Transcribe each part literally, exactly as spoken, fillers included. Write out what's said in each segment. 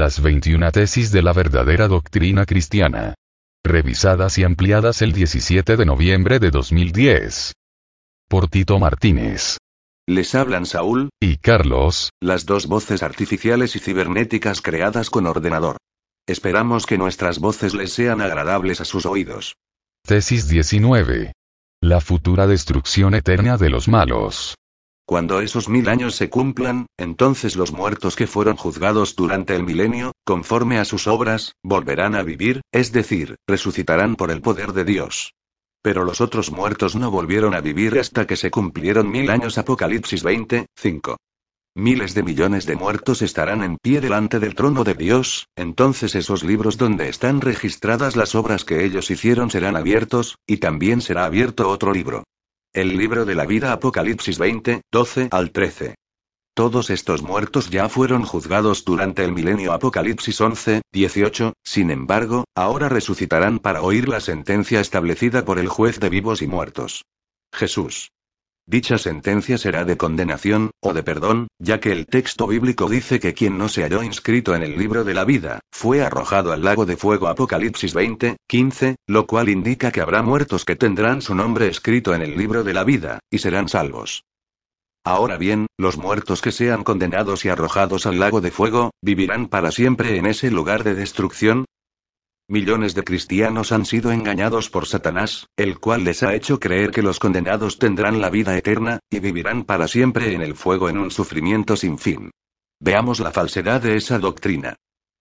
Las veintiuna tesis de la verdadera doctrina cristiana. Revisadas y ampliadas el diecisiete de noviembre de dos mil diez. Por Tito Martínez. Les hablan Saúl y Carlos, las dos voces artificiales y cibernéticas creadas con ordenador. Esperamos que nuestras voces les sean agradables a sus oídos. Tesis diecinueve. La futura destrucción eterna de los malos. Cuando esos mil años se cumplan, entonces los muertos que fueron juzgados durante el milenio, conforme a sus obras, volverán a vivir, es decir, resucitarán por el poder de Dios. Pero los otros muertos no volvieron a vivir hasta que se cumplieron mil años. Apocalipsis veinte, cinco. Miles de millones de muertos estarán en pie delante del trono de Dios, entonces esos libros donde están registradas las obras que ellos hicieron serán abiertos, y también será abierto otro libro. El libro de la vida. Apocalipsis veinte, doce al trece. Todos estos muertos ya fueron juzgados durante el milenio. Apocalipsis once, dieciocho, sin embargo, ahora resucitarán para oír la sentencia establecida por el juez de vivos y muertos. Jesús. Dicha sentencia será de condenación, o de perdón, ya que el texto bíblico dice que quien no se halló inscrito en el libro de la vida, fue arrojado al lago de fuego. Apocalipsis veinte, quince, lo cual indica que habrá muertos que tendrán su nombre escrito en el libro de la vida, y serán salvos. Ahora bien, los muertos que sean condenados y arrojados al lago de fuego, ¿vivirán para siempre en ese lugar de destrucción? Millones de cristianos han sido engañados por Satanás, el cual les ha hecho creer que los condenados tendrán la vida eterna, y vivirán para siempre en el fuego en un sufrimiento sin fin. Veamos la falsedad de esa doctrina.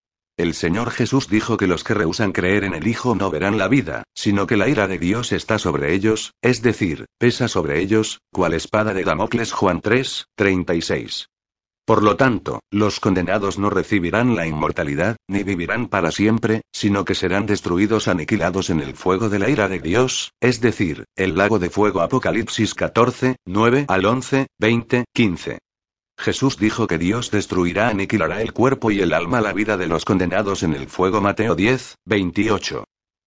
El Señor Jesús dijo que los que rehúsan creer en el Hijo no verán la vida, sino que la ira de Dios está sobre ellos, es decir, pesa sobre ellos, cual espada de Damocles. Juan tres, treinta y seis. Por lo tanto, los condenados no recibirán la inmortalidad, ni vivirán para siempre, sino que serán destruidos, aniquilados en el fuego de la ira de Dios, es decir, el lago de fuego. Apocalipsis catorce, nueve al once, veinte, quince. Jesús dijo que Dios destruirá, aniquilará el cuerpo y el alma, la vida de los condenados en el fuego. Mateo diez, veintiocho.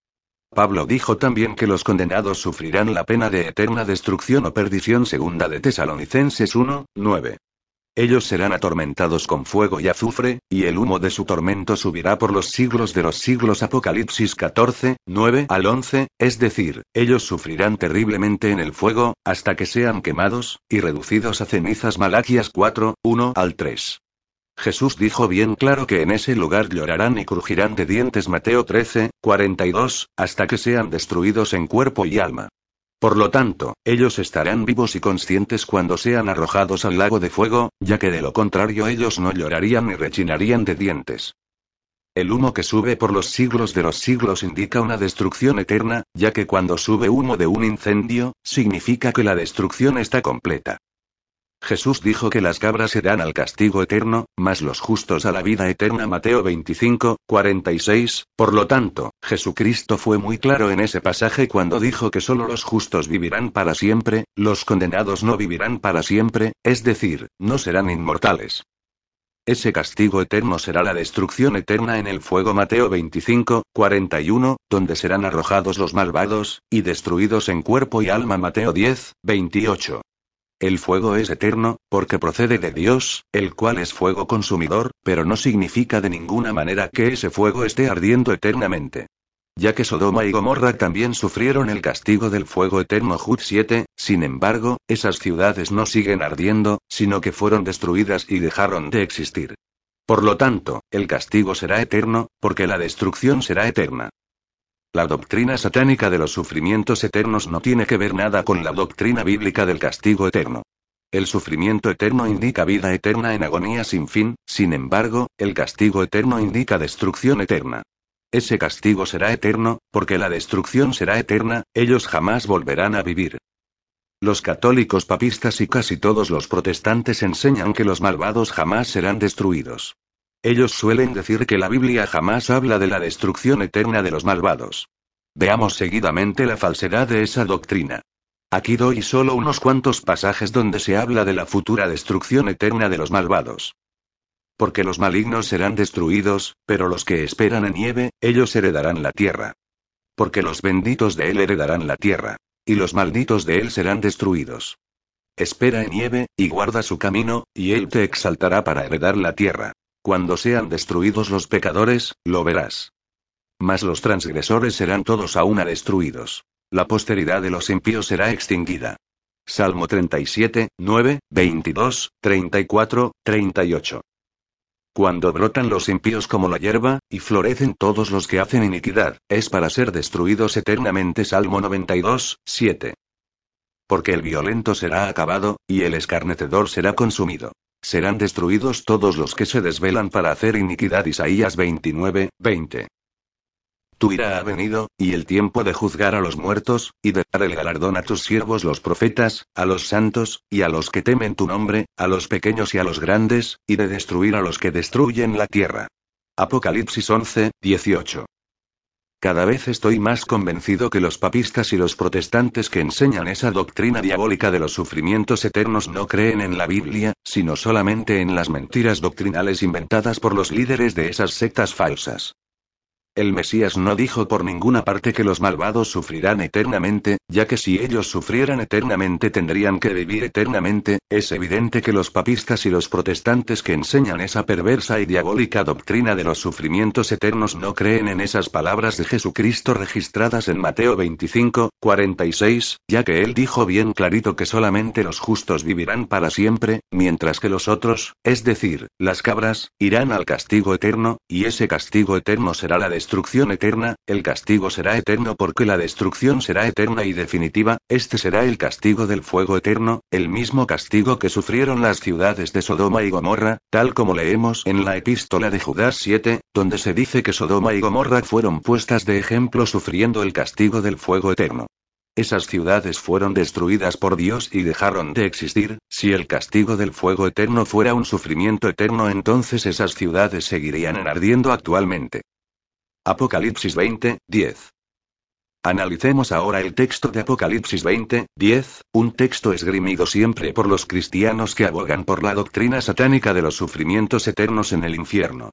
Pablo dijo también que los condenados sufrirán la pena de eterna destrucción o perdición. Segunda de Tesalonicenses uno, nueve. Ellos serán atormentados con fuego y azufre, y el humo de su tormento subirá por los siglos de los siglos. Apocalipsis catorce, nueve al once, es decir, ellos sufrirán terriblemente en el fuego, hasta que sean quemados, y reducidos a cenizas. Malaquías cuatro, uno al tres. Jesús dijo bien claro que en ese lugar llorarán y crujirán de dientes. Mateo trece, cuarenta y dos, hasta que sean destruidos en cuerpo y alma. Por lo tanto, ellos estarán vivos y conscientes cuando sean arrojados al lago de fuego, ya que de lo contrario ellos no llorarían ni rechinarían de dientes. El humo que sube por los siglos de los siglos indica una destrucción eterna, ya que cuando sube humo de un incendio, significa que la destrucción está completa. Jesús dijo que las cabras irán al castigo eterno, mas los justos a la vida eterna. Mateo veinticinco, cuarenta y seis, por lo tanto, Jesucristo fue muy claro en ese pasaje cuando dijo que solo los justos vivirán para siempre, los condenados no vivirán para siempre, es decir, no serán inmortales. Ese castigo eterno será la destrucción eterna en el fuego. Mateo veinticinco, cuarenta y uno, donde serán arrojados los malvados, y destruidos en cuerpo y alma. Mateo diez, veintiocho. El fuego es eterno, porque procede de Dios, el cual es fuego consumidor, pero no significa de ninguna manera que ese fuego esté ardiendo eternamente. Ya que Sodoma y Gomorra también sufrieron el castigo del fuego eterno. Jude siete, sin embargo, esas ciudades no siguen ardiendo, sino que fueron destruidas y dejaron de existir. Por lo tanto, el castigo será eterno, porque la destrucción será eterna. La doctrina satánica de los sufrimientos eternos no tiene que ver nada con la doctrina bíblica del castigo eterno. El sufrimiento eterno indica vida eterna en agonía sin fin, sin embargo, el castigo eterno indica destrucción eterna. Ese castigo será eterno, porque la destrucción será eterna, ellos jamás volverán a vivir. Los católicos papistas y casi todos los protestantes enseñan que los malvados jamás serán destruidos. Ellos suelen decir que la Biblia jamás habla de la destrucción eterna de los malvados. Veamos seguidamente la falsedad de esa doctrina. Aquí doy solo unos cuantos pasajes donde se habla de la futura destrucción eterna de los malvados. Porque los malignos serán destruidos, pero los que esperan en nieve, ellos heredarán la tierra. Porque los benditos de él heredarán la tierra. Y los malditos de él serán destruidos. Espera en nieve, y guarda su camino, y él te exaltará para heredar la tierra. Cuando sean destruidos los pecadores, lo verás. Mas los transgresores serán todos a una destruidos. La posteridad de los impíos será extinguida. Salmo treinta y siete, nueve, veintidós, treinta y cuatro, treinta y ocho. Cuando brotan los impíos como la hierba, y florecen todos los que hacen iniquidad, es para ser destruidos eternamente. Salmo noventa y dos, siete. Porque el violento será acabado, y el escarnecedor será consumido. Serán destruidos todos los que se desvelan para hacer iniquidad. Isaías veintinueve, veinte. Tu ira ha venido, y el tiempo de juzgar a los muertos, y de dar el galardón a tus siervos los profetas, a los santos, y a los que temen tu nombre, a los pequeños y a los grandes, y de destruir a los que destruyen la tierra. Apocalipsis once, dieciocho. Cada vez estoy más convencido que los papistas y los protestantes que enseñan esa doctrina diabólica de los sufrimientos eternos no creen en la Biblia, sino solamente en las mentiras doctrinales inventadas por los líderes de esas sectas falsas. El Mesías no dijo por ninguna parte que los malvados sufrirán eternamente, ya que si ellos sufrieran eternamente tendrían que vivir eternamente. Es evidente que los papistas y los protestantes que enseñan esa perversa y diabólica doctrina de los sufrimientos eternos no creen en esas palabras de Jesucristo registradas en Mateo veinticinco, cuarenta y seis, ya que él dijo bien clarito que solamente los justos vivirán para siempre, mientras que los otros, es decir, las cabras, irán al castigo eterno, y ese castigo eterno será la destrucción. Destrucción eterna. El castigo será eterno porque la destrucción será eterna y definitiva. Este será el castigo del fuego eterno, el mismo castigo que sufrieron las ciudades de Sodoma y Gomorra, tal como leemos en la epístola de Judas siete, donde se dice que Sodoma y Gomorra fueron puestas de ejemplo sufriendo el castigo del fuego eterno. Esas ciudades fueron destruidas por Dios y dejaron de existir. Si el castigo del fuego eterno fuera un sufrimiento eterno, entonces esas ciudades seguirían ardiendo actualmente. Apocalipsis veinte, diez. Analicemos ahora el texto de Apocalipsis veinte, diez, un texto esgrimido siempre por los cristianos que abogan por la doctrina satánica de los sufrimientos eternos en el infierno.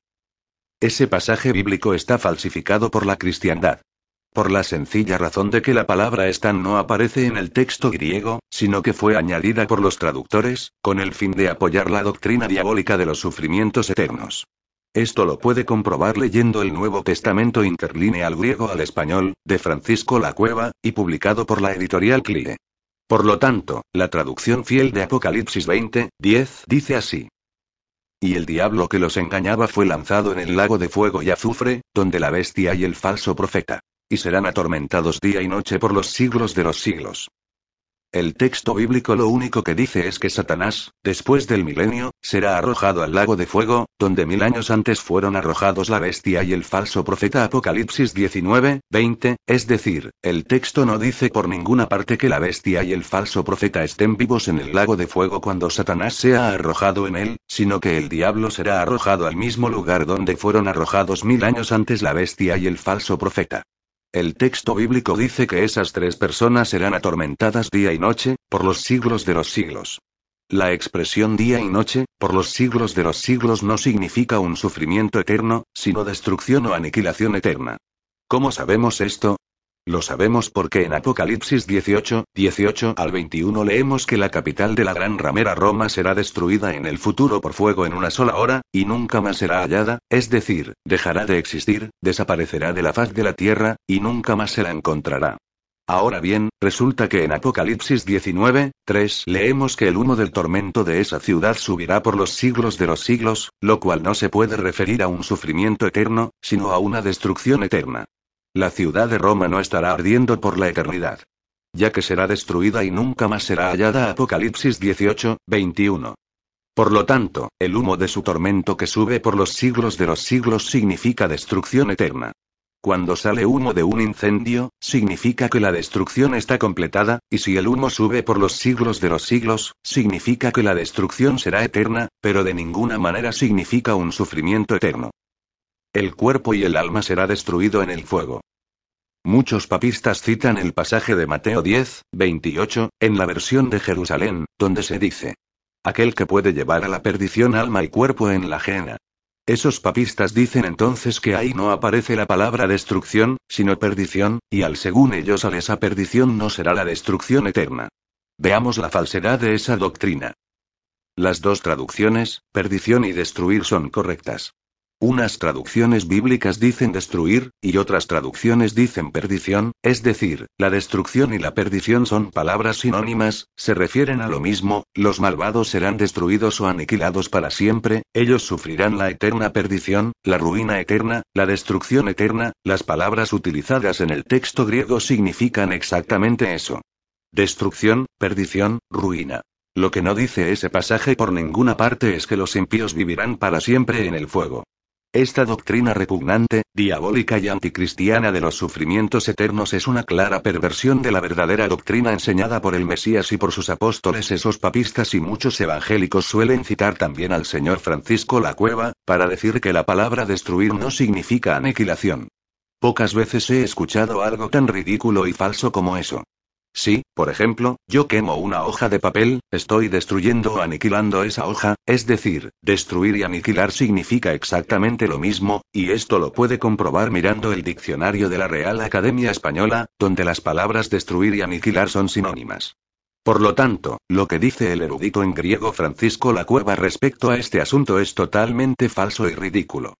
Ese pasaje bíblico está falsificado por la cristiandad. Por la sencilla razón de que la palabra esta no aparece en el texto griego, sino que fue añadida por los traductores, con el fin de apoyar la doctrina diabólica de los sufrimientos eternos. Esto lo puede comprobar leyendo el Nuevo Testamento interlineal griego al español, de Francisco La Cueva, y publicado por la editorial Clie. Por lo tanto, la traducción fiel de Apocalipsis veinte, diez dice así. Y el diablo que los engañaba fue lanzado en el lago de fuego y azufre, donde la bestia y el falso profeta. Y serán atormentados día y noche por los siglos de los siglos. El texto bíblico lo único que dice es que Satanás, después del milenio, será arrojado al lago de fuego, donde mil años antes fueron arrojados la bestia y el falso profeta. Apocalipsis diecinueve, veinte, es decir, el texto no dice por ninguna parte que la bestia y el falso profeta estén vivos en el lago de fuego cuando Satanás sea arrojado en él, sino que el diablo será arrojado al mismo lugar donde fueron arrojados mil años antes la bestia y el falso profeta. El texto bíblico dice que esas tres personas serán atormentadas día y noche, por los siglos de los siglos. La expresión día y noche, por los siglos de los siglos no significa un sufrimiento eterno, sino destrucción o aniquilación eterna. ¿Cómo sabemos esto? Lo sabemos porque en Apocalipsis dieciocho, dieciocho al veintiuno leemos que la capital de la gran ramera Roma será destruida en el futuro por fuego en una sola hora, y nunca más será hallada, es decir, dejará de existir, desaparecerá de la faz de la tierra, y nunca más se la encontrará. Ahora bien, resulta que en Apocalipsis diecinueve, tres leemos que el humo del tormento de esa ciudad subirá por los siglos de los siglos, lo cual no se puede referir a un sufrimiento eterno, sino a una destrucción eterna. La ciudad de Roma no estará ardiendo por la eternidad, ya que será destruida y nunca más será hallada. Apocalipsis dieciocho, veintiuno. Por lo tanto, el humo de su tormento que sube por los siglos de los siglos significa destrucción eterna. Cuando sale humo de un incendio, significa que la destrucción está completada, y si el humo sube por los siglos de los siglos, significa que la destrucción será eterna, pero de ninguna manera significa un sufrimiento eterno. El cuerpo y el alma será destruido en el fuego. Muchos papistas citan el pasaje de Mateo diez, veintiocho, en la versión de Jerusalén, donde se dice: aquel que puede llevar a la perdición alma y cuerpo en la Gehenna. Esos papistas dicen entonces que ahí no aparece la palabra destrucción, sino perdición, y al según ellos al esa perdición no será la destrucción eterna. Veamos la falsedad de esa doctrina. Las dos traducciones, perdición y destruir, son correctas. Unas traducciones bíblicas dicen destruir, y otras traducciones dicen perdición, es decir, la destrucción y la perdición son palabras sinónimas, se refieren a lo mismo, los malvados serán destruidos o aniquilados para siempre, ellos sufrirán la eterna perdición, la ruina eterna, la destrucción eterna, las palabras utilizadas en el texto griego significan exactamente eso. Destrucción, perdición, ruina. Lo que no dice ese pasaje por ninguna parte es que los impíos vivirán para siempre en el fuego. Esta doctrina repugnante, diabólica y anticristiana de los sufrimientos eternos es una clara perversión de la verdadera doctrina enseñada por el Mesías y por sus apóstoles. Esos papistas y muchos evangélicos suelen citar también al señor Francisco La Cueva, para decir que la palabra destruir no significa aniquilación. Pocas veces he escuchado algo tan ridículo y falso como eso. Si, por ejemplo, yo quemo una hoja de papel, estoy destruyendo o aniquilando esa hoja, es decir, destruir y aniquilar significa exactamente lo mismo, y esto lo puede comprobar mirando el diccionario de la Real Academia Española, donde las palabras destruir y aniquilar son sinónimas. Por lo tanto, lo que dice el erudito en griego Francisco La Cueva respecto a este asunto es totalmente falso y ridículo.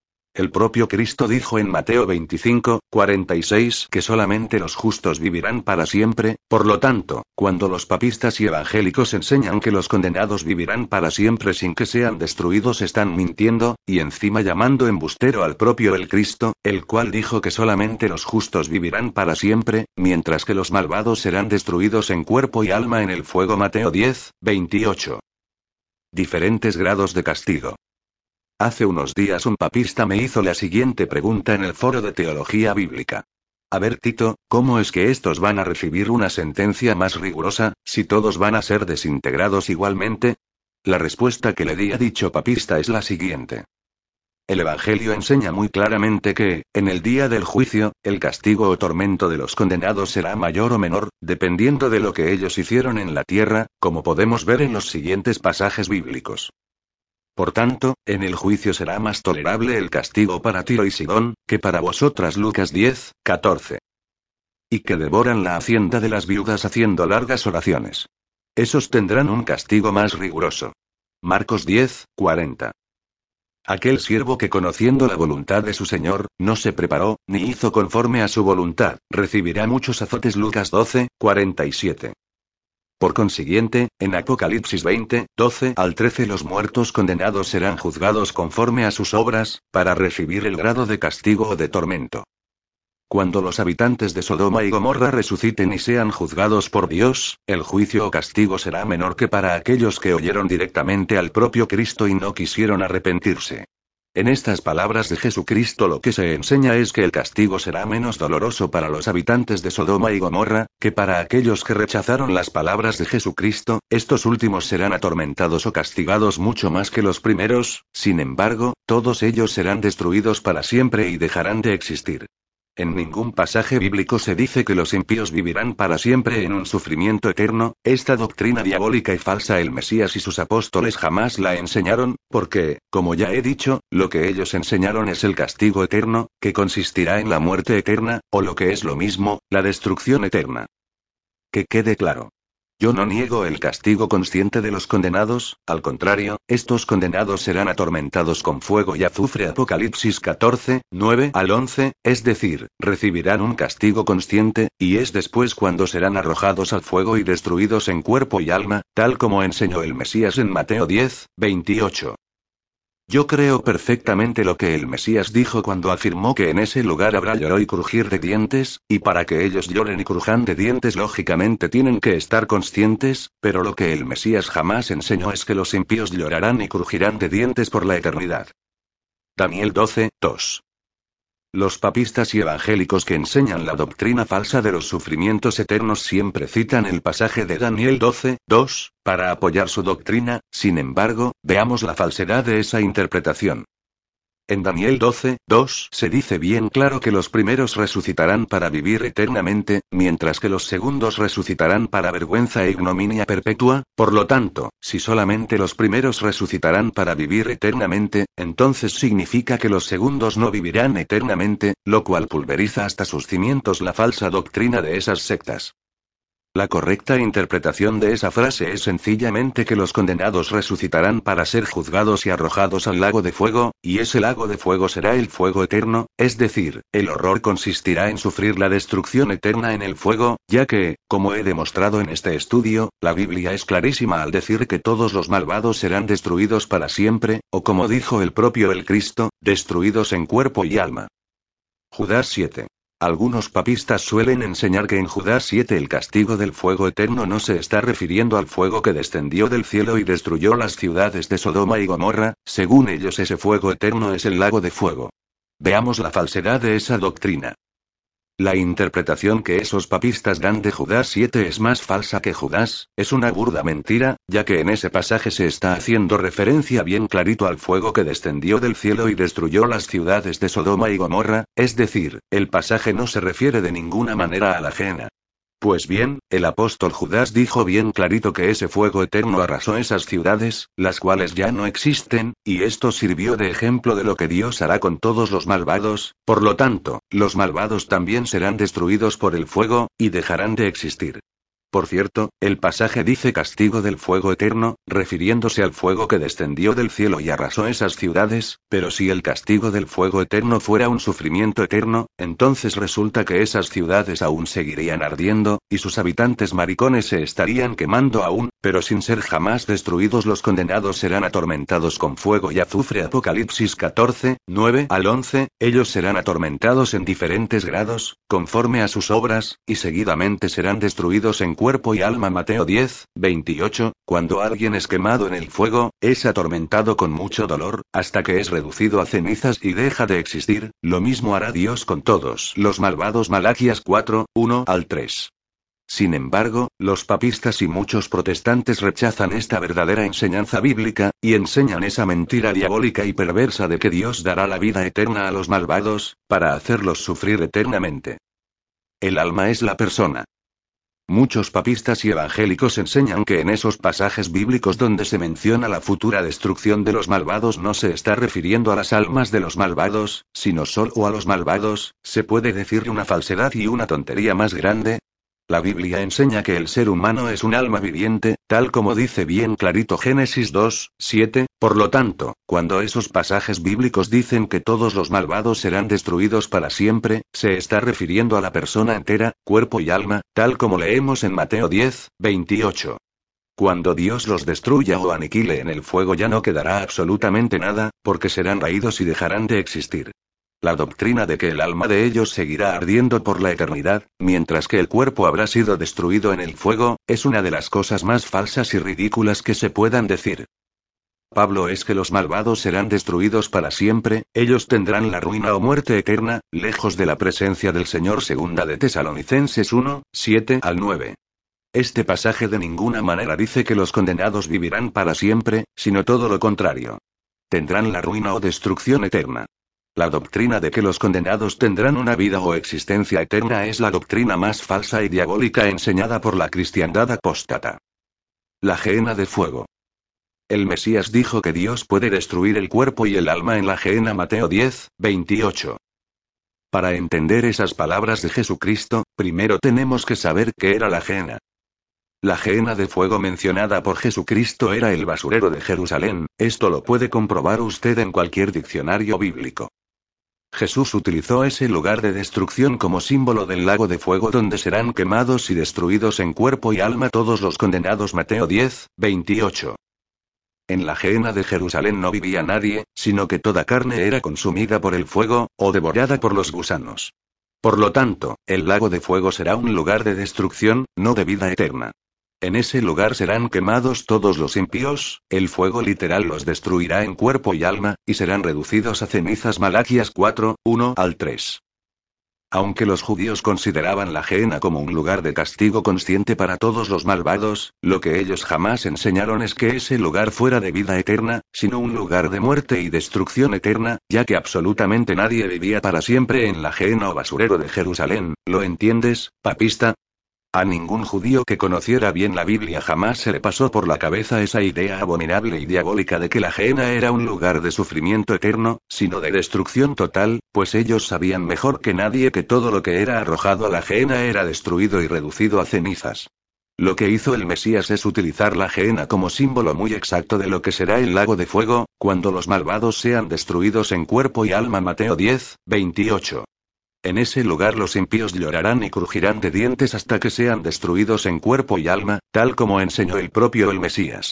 El propio Cristo dijo en Mateo veinticinco, cuarenta y seis que solamente los justos vivirán para siempre, por lo tanto, cuando los papistas y evangélicos enseñan que los condenados vivirán para siempre sin que sean destruidos están mintiendo, y encima llamando embustero al propio el Cristo, el cual dijo que solamente los justos vivirán para siempre, mientras que los malvados serán destruidos en cuerpo y alma en el fuego. Mateo diez, veintiocho. Diferentes grados de castigo. Hace unos días un papista me hizo la siguiente pregunta en el foro de teología bíblica. A ver, Tito, ¿cómo es que estos van a recibir una sentencia más rigurosa, si todos van a ser desintegrados igualmente? La respuesta que le di a dicho papista es la siguiente. El Evangelio enseña muy claramente que, en el día del juicio, el castigo o tormento de los condenados será mayor o menor, dependiendo de lo que ellos hicieron en la tierra, como podemos ver en los siguientes pasajes bíblicos. Por tanto, en el juicio será más tolerable el castigo para Tiro y Sidón, que para vosotras. Lucas diez, catorce. Y que devoran la hacienda de las viudas haciendo largas oraciones. Esos tendrán un castigo más riguroso. Marcos diez, cuarenta. Aquel siervo que conociendo la voluntad de su señor, no se preparó, ni hizo conforme a su voluntad, recibirá muchos azotes. Lucas doce, cuarenta y siete. Por consiguiente, en Apocalipsis veinte, doce al trece los muertos condenados serán juzgados conforme a sus obras, para recibir el grado de castigo o de tormento. Cuando los habitantes de Sodoma y Gomorra resuciten y sean juzgados por Dios, el juicio o castigo será menor que para aquellos que oyeron directamente al propio Cristo y no quisieron arrepentirse. En estas palabras de Jesucristo lo que se enseña es que el castigo será menos doloroso para los habitantes de Sodoma y Gomorra, que para aquellos que rechazaron las palabras de Jesucristo. Estos últimos serán atormentados o castigados mucho más que los primeros, sin embargo, todos ellos serán destruidos para siempre y dejarán de existir. En ningún pasaje bíblico se dice que los impíos vivirán para siempre en un sufrimiento eterno. Esta doctrina diabólica y falsa el Mesías y sus apóstoles jamás la enseñaron, porque, como ya he dicho, lo que ellos enseñaron es el castigo eterno, que consistirá en la muerte eterna, o lo que es lo mismo, la destrucción eterna. Que quede claro. Yo no niego el castigo consciente de los condenados, al contrario, estos condenados serán atormentados con fuego y azufre. Apocalipsis catorce, nueve al once, es decir, recibirán un castigo consciente, y es después cuando serán arrojados al fuego y destruidos en cuerpo y alma, tal como enseñó el Mesías en Mateo diez, veintiocho. Yo creo perfectamente lo que el Mesías dijo cuando afirmó que en ese lugar habrá lloro y crujir de dientes, y para que ellos lloren y crujan de dientes lógicamente tienen que estar conscientes, pero lo que el Mesías jamás enseñó es que los impíos llorarán y crujirán de dientes por la eternidad. Daniel doce, dos. Los papistas y evangélicos que enseñan la doctrina falsa de los sufrimientos eternos siempre citan el pasaje de Daniel doce, dos, para apoyar su doctrina. Sin embargo, veamos la falsedad de esa interpretación. En Daniel doce, dos se dice bien claro que los primeros resucitarán para vivir eternamente, mientras que los segundos resucitarán para vergüenza e ignominia perpetua. Por lo tanto, si solamente los primeros resucitarán para vivir eternamente, entonces significa que los segundos no vivirán eternamente, lo cual pulveriza hasta sus cimientos la falsa doctrina de esas sectas. La correcta interpretación de esa frase es sencillamente que los condenados resucitarán para ser juzgados y arrojados al lago de fuego, y ese lago de fuego será el fuego eterno, es decir, el horror consistirá en sufrir la destrucción eterna en el fuego, ya que, como he demostrado en este estudio, la Biblia es clarísima al decir que todos los malvados serán destruidos para siempre, o como dijo el propio el Cristo, destruidos en cuerpo y alma. Judas siete. Algunos papistas suelen enseñar que en Judas siete el castigo del fuego eterno no se está refiriendo al fuego que descendió del cielo y destruyó las ciudades de Sodoma y Gomorra, según ellos ese fuego eterno es el lago de fuego. Veamos la falsedad de esa doctrina. La interpretación que esos papistas dan de Judas siete es más falsa que Judas, es una burda mentira, ya que en ese pasaje se está haciendo referencia bien clarito al fuego que descendió del cielo y destruyó las ciudades de Sodoma y Gomorra, es decir, el pasaje no se refiere de ninguna manera a la ajena. Pues bien, el apóstol Judas dijo bien clarito que ese fuego eterno arrasó esas ciudades, las cuales ya no existen, y esto sirvió de ejemplo de lo que Dios hará con todos los malvados, por lo tanto, los malvados también serán destruidos por el fuego, y dejarán de existir. Por cierto, el pasaje dice castigo del fuego eterno, refiriéndose al fuego que descendió del cielo y arrasó esas ciudades, pero si el castigo del fuego eterno fuera un sufrimiento eterno, entonces resulta que esas ciudades aún seguirían ardiendo, y sus habitantes maricones se estarían quemando aún, pero sin ser jamás destruidos. Los condenados serán atormentados con fuego y azufre. Apocalipsis catorce, nueve al once, ellos serán atormentados en diferentes grados, conforme a sus obras, y seguidamente serán destruidos en cuerpo y alma. Mateo diez, veintiocho, cuando alguien es quemado en el fuego, es atormentado con mucho dolor, hasta que es reducido a cenizas y deja de existir, lo mismo hará Dios con todos los malvados. Malaquías cuatro, uno al tres. Sin embargo, los papistas y muchos protestantes rechazan esta verdadera enseñanza bíblica, y enseñan esa mentira diabólica y perversa de que Dios dará la vida eterna a los malvados, para hacerlos sufrir eternamente. El alma es la persona. Muchos papistas y evangélicos enseñan que en esos pasajes bíblicos donde se menciona la futura destrucción de los malvados no se está refiriendo a las almas de los malvados, sino solo a los malvados. ¿Se puede decir una falsedad y una tontería más grande? La Biblia enseña que el ser humano es un alma viviente, tal como dice bien clarito Génesis dos, siete, por lo tanto, cuando esos pasajes bíblicos dicen que todos los malvados serán destruidos para siempre, se está refiriendo a la persona entera, cuerpo y alma, tal como leemos en Mateo diez, veintiocho. Cuando Dios los destruya o aniquile en el fuego ya no quedará absolutamente nada, porque serán raídos y dejarán de existir. La doctrina de que el alma de ellos seguirá ardiendo por la eternidad, mientras que el cuerpo habrá sido destruido en el fuego, es una de las cosas más falsas y ridículas que se puedan decir. Pablo es que los malvados serán destruidos para siempre, ellos tendrán la ruina o muerte eterna, lejos de la presencia del Señor. Segunda de Tesalonicenses uno, siete al nueve. Este pasaje de ninguna manera dice que los condenados vivirán para siempre, sino todo lo contrario. Tendrán la ruina o destrucción eterna. La doctrina de que los condenados tendrán una vida o existencia eterna es la doctrina más falsa y diabólica enseñada por la cristiandad apóstata. La gehenna de fuego. El Mesías dijo que Dios puede destruir el cuerpo y el alma en la gehenna. Mateo diez, veintiocho. Para entender esas palabras de Jesucristo, primero tenemos que saber qué era la gehenna. La gehenna de fuego mencionada por Jesucristo era el basurero de Jerusalén, esto lo puede comprobar usted en cualquier diccionario bíblico. Jesús utilizó ese lugar de destrucción como símbolo del lago de fuego donde serán quemados y destruidos en cuerpo y alma todos los condenados. Mateo diez, veintiocho. En la gehenna de Jerusalén no vivía nadie, sino que toda carne era consumida por el fuego, o devorada por los gusanos. Por lo tanto, el lago de fuego será un lugar de destrucción, no de vida eterna. En ese lugar serán quemados todos los impíos, el fuego literal los destruirá en cuerpo y alma, y serán reducidos a cenizas. Malaquías cuatro, uno al tres. Aunque los judíos consideraban la gehenna como un lugar de castigo consciente para todos los malvados, lo que ellos jamás enseñaron es que ese lugar fuera de vida eterna, sino un lugar de muerte y destrucción eterna, ya que absolutamente nadie vivía para siempre en la gehenna o basurero de Jerusalén. ¿Lo entiendes, papista? A ningún judío que conociera bien la Biblia jamás se le pasó por la cabeza esa idea abominable y diabólica de que la gehenna era un lugar de sufrimiento eterno, sino de destrucción total, pues ellos sabían mejor que nadie que todo lo que era arrojado a la gehenna era destruido y reducido a cenizas. Lo que hizo el Mesías es utilizar la Gehenna como símbolo muy exacto de lo que será el lago de fuego, cuando los malvados sean destruidos en cuerpo y alma. Mateo diez, veintiocho. En ese lugar los impíos llorarán y crujirán de dientes hasta que sean destruidos en cuerpo y alma, tal como enseñó el propio el Mesías.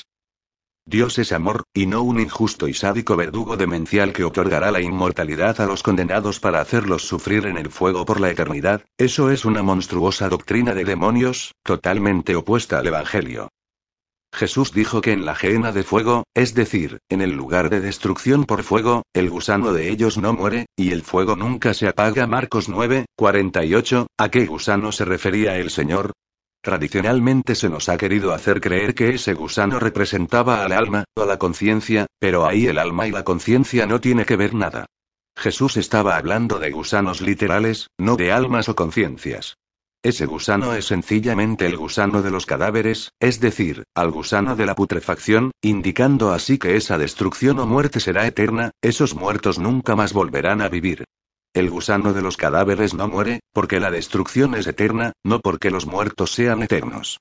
Dios es amor, y no un injusto y sádico verdugo demencial que otorgará la inmortalidad a los condenados para hacerlos sufrir en el fuego por la eternidad. Eso es una monstruosa doctrina de demonios, totalmente opuesta al Evangelio. Jesús dijo que en la gehenna de fuego, es decir, en el lugar de destrucción por fuego, el gusano de ellos no muere, y el fuego nunca se apaga. Marcos nueve, cuarenta y ocho. ¿A qué gusano se refería el Señor? Tradicionalmente se nos ha querido hacer creer que ese gusano representaba al alma, o a la conciencia, pero ahí el alma y la conciencia no tiene que ver nada. Jesús estaba hablando de gusanos literales, no de almas o conciencias. Ese gusano es sencillamente el gusano de los cadáveres, es decir, al gusano de la putrefacción, indicando así que esa destrucción o muerte será eterna, esos muertos nunca más volverán a vivir. El gusano de los cadáveres no muere, porque la destrucción es eterna, no porque los muertos sean eternos.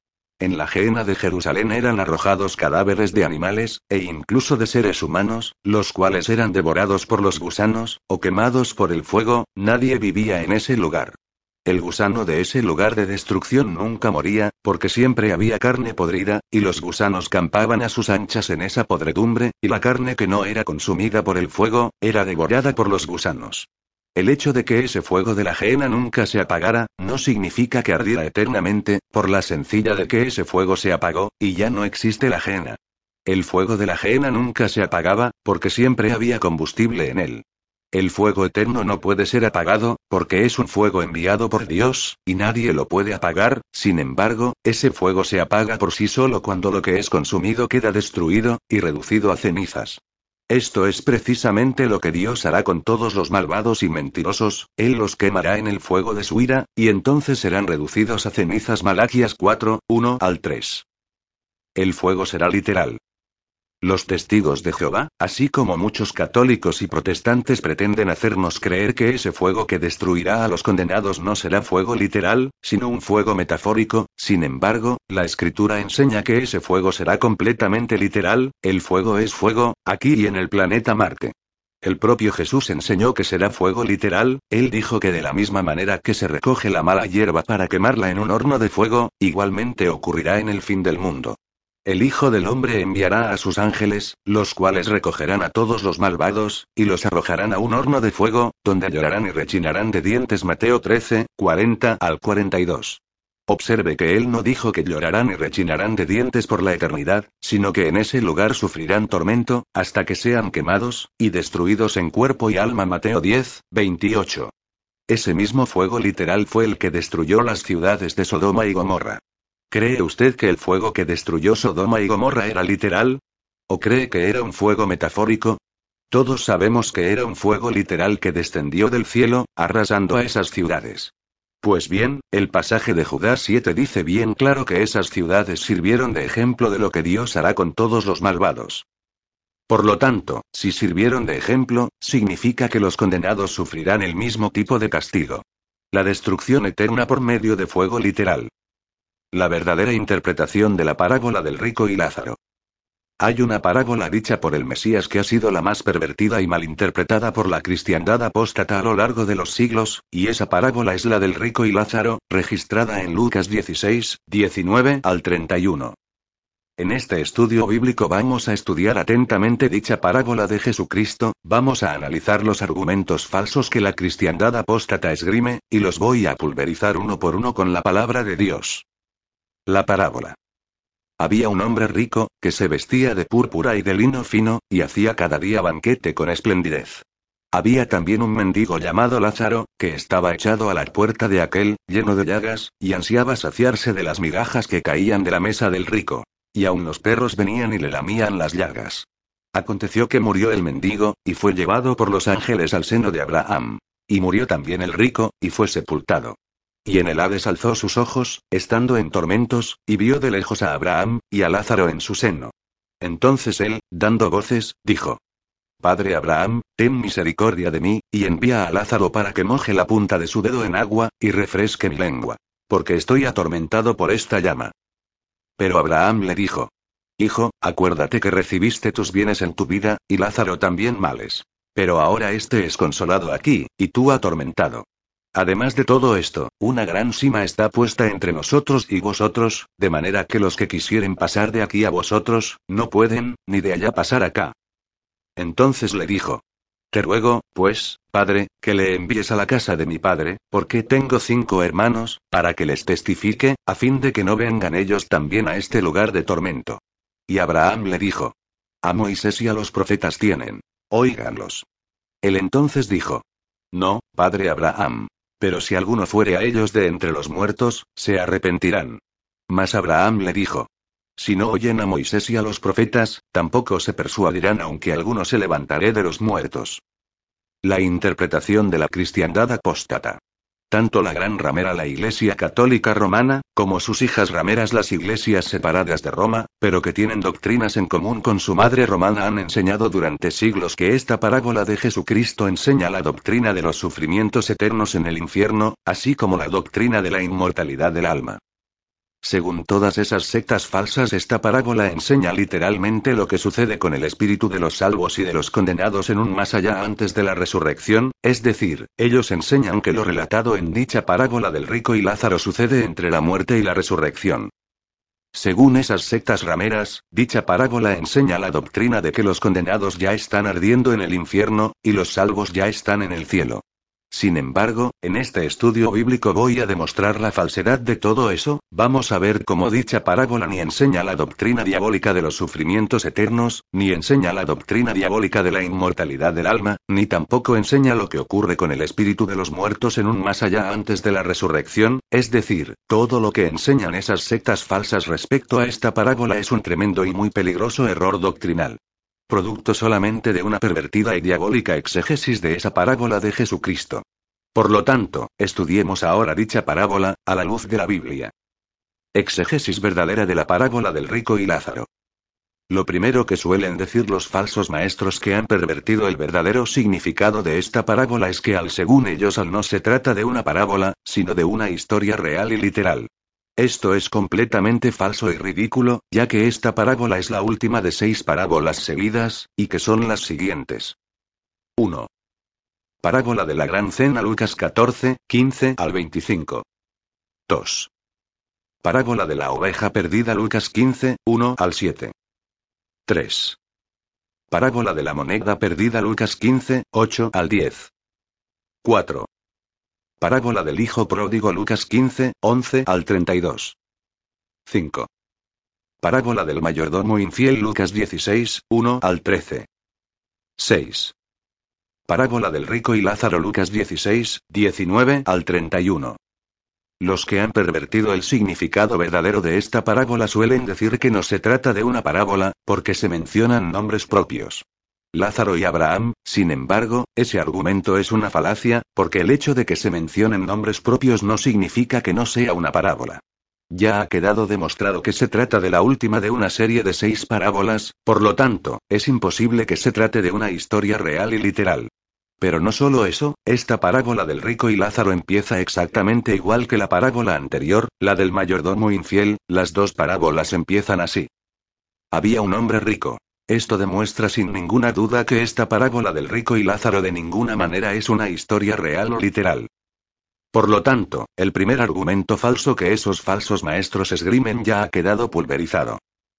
En la gehenna de Jerusalén eran arrojados cadáveres de animales, e incluso de seres humanos, los cuales eran devorados por los gusanos, o quemados por el fuego. Nadie vivía en ese lugar. El gusano de ese lugar de destrucción nunca moría, porque siempre había carne podrida, y los gusanos campaban a sus anchas en esa podredumbre, y la carne que no era consumida por el fuego, era devorada por los gusanos. El hecho de que ese fuego de la gehenna nunca se apagara, no significa que ardiera eternamente, por la sencilla de que ese fuego se apagó, y ya no existe la gehenna. El fuego de la gehenna nunca se apagaba, porque siempre había combustible en él. El fuego eterno no puede ser apagado, porque es un fuego enviado por Dios, y nadie lo puede apagar. Sin embargo, ese fuego se apaga por sí solo cuando lo que es consumido queda destruido, y reducido a cenizas. Esto es precisamente lo que Dios hará con todos los malvados y mentirosos, Él los quemará en el fuego de su ira, y entonces serán reducidos a cenizas. Malaquías cuatro, uno al tres. El fuego será literal. Los testigos de Jehová, así como muchos católicos y protestantes, pretenden hacernos creer que ese fuego que destruirá a los condenados no será fuego literal, sino un fuego metafórico. Sin embargo, la Escritura enseña que ese fuego será completamente literal. El fuego es fuego, aquí y en el planeta Marte. El propio Jesús enseñó que será fuego literal. Él dijo que de la misma manera que se recoge la mala hierba para quemarla en un horno de fuego, igualmente ocurrirá en el fin del mundo. El Hijo del Hombre enviará a sus ángeles, los cuales recogerán a todos los malvados, y los arrojarán a un horno de fuego, donde llorarán y rechinarán de dientes. Mateo trece, cuarenta al cuarenta y dos. Observe que él no dijo que llorarán y rechinarán de dientes por la eternidad, sino que en ese lugar sufrirán tormento, hasta que sean quemados, y destruidos en cuerpo y alma. Mateo diez, veintiocho. Ese mismo fuego literal fue el que destruyó las ciudades de Sodoma y Gomorra. ¿Cree usted que el fuego que destruyó Sodoma y Gomorra era literal? ¿O cree que era un fuego metafórico? Todos sabemos que era un fuego literal que descendió del cielo, arrasando a esas ciudades. Pues bien, el pasaje de Judas siete dice bien claro que esas ciudades sirvieron de ejemplo de lo que Dios hará con todos los malvados. Por lo tanto, si sirvieron de ejemplo, significa que los condenados sufrirán el mismo tipo de castigo. La destrucción eterna por medio de fuego literal. La verdadera interpretación de la parábola del rico y Lázaro. Hay una parábola dicha por el Mesías que ha sido la más pervertida y malinterpretada por la cristiandad apóstata a lo largo de los siglos, y esa parábola es la del rico y Lázaro, registrada en Lucas dieciséis, diecinueve al treinta y uno. En este estudio bíblico vamos a estudiar atentamente dicha parábola de Jesucristo, vamos a analizar los argumentos falsos que la cristiandad apóstata esgrime, y los voy a pulverizar uno por uno con la palabra de Dios. La parábola. Había un hombre rico, que se vestía de púrpura y de lino fino, y hacía cada día banquete con esplendidez. Había también un mendigo llamado Lázaro, que estaba echado a la puerta de aquel, lleno de llagas, y ansiaba saciarse de las migajas que caían de la mesa del rico. Y aun los perros venían y le lamían las llagas. Aconteció que murió el mendigo, y fue llevado por los ángeles al seno de Abraham. Y murió también el rico, y fue sepultado. Y en el Hades alzó sus ojos, estando en tormentos, y vio de lejos a Abraham, y a Lázaro en su seno. Entonces él, dando voces, dijo: Padre Abraham, ten misericordia de mí, y envía a Lázaro para que moje la punta de su dedo en agua, y refresque mi lengua. porque estoy atormentado por esta llama. Pero Abraham le dijo: Hijo, acuérdate que recibiste tus bienes en tu vida, y Lázaro también males. Pero ahora este es consolado aquí, y tú atormentado. Además de todo esto, una gran sima está puesta entre nosotros y vosotros, de manera que los que quisieren pasar de aquí a vosotros, no pueden, ni de allá pasar acá. Entonces le dijo: Te ruego, pues, padre, que le envíes a la casa de mi padre, porque tengo cinco hermanos, para que les testifique, a fin de que no vengan ellos también a este lugar de tormento. Y Abraham le dijo: A Moisés y a los profetas tienen. Óiganlos. Él entonces dijo: No, padre Abraham. Pero si alguno fuere a ellos de entre los muertos, se arrepentirán. Mas Abraham le dijo: Si no oyen a Moisés y a los profetas, tampoco se persuadirán aunque alguno se levantaré de los muertos. La interpretación de la cristiandad apóstata. Tanto la gran ramera la Iglesia Católica Romana, como sus hijas rameras las iglesias separadas de Roma, pero que tienen doctrinas en común con su madre romana, han enseñado durante siglos que esta parábola de Jesucristo enseña la doctrina de los sufrimientos eternos en el infierno, así como la doctrina de la inmortalidad del alma. Según todas esas sectas falsas, esta parábola enseña literalmente lo que sucede con el espíritu de los salvos y de los condenados en un más allá antes de la resurrección, es decir, ellos enseñan que lo relatado en dicha parábola del rico y Lázaro sucede entre la muerte y la resurrección. Según esas sectas rameras, dicha parábola enseña la doctrina de que los condenados ya están ardiendo en el infierno, y los salvos ya están en el cielo. Sin embargo, en este estudio bíblico voy a demostrar la falsedad de todo eso. Vamos a ver cómo dicha parábola ni enseña la doctrina diabólica de los sufrimientos eternos, ni enseña la doctrina diabólica de la inmortalidad del alma, ni tampoco enseña lo que ocurre con el espíritu de los muertos en un más allá antes de la resurrección, es decir, todo lo que enseñan esas sectas falsas respecto a esta parábola es un tremendo y muy peligroso error doctrinal. Producto solamente de una pervertida y diabólica exégesis de esa parábola de Jesucristo. Por lo tanto, estudiemos ahora dicha parábola, a la luz de la Biblia. Exégesis verdadera de la parábola del rico y Lázaro. Lo primero que suelen decir los falsos maestros que han pervertido el verdadero significado de esta parábola es que al según ellos al no se trata de una parábola, sino de una historia real y literal. Esto es completamente falso y ridículo, ya que esta parábola es la última de seis parábolas seguidas, y que son las siguientes. uno. Parábola de la Gran Cena Lucas catorce, quince al veinticinco. dos. Parábola de la oveja perdida Lucas quince, uno al siete. tres. Parábola de la moneda perdida Lucas quince, ocho al diez. cuatro. Parábola del hijo pródigo Lucas quince, once al treinta y dos. cinco. Parábola del mayordomo infiel Lucas dieciséis, uno al trece. seis. Parábola del rico y Lázaro Lucas dieciséis, diecinueve al treinta y uno. Los que han pervertido el significado verdadero de esta parábola suelen decir que no se trata de una parábola, porque se mencionan nombres propios. Lázaro y Abraham, sin embargo, ese argumento es una falacia, porque el hecho de que se mencionen nombres propios no significa que no sea una parábola. Ya ha quedado demostrado que se trata de la última de una serie de seis parábolas, por lo tanto, es imposible que se trate de una historia real y literal. Pero no solo eso, esta parábola del rico y Lázaro empieza exactamente igual que la parábola anterior, la del mayordomo infiel. Las dos parábolas empiezan así. Había un hombre rico. Esto demuestra sin ninguna duda que esta parábola del rico y Lázaro de ninguna manera es una historia real o literal. Por lo tanto, el primer argumento falso que esos falsos maestros esgrimen ya ha quedado pulverizado.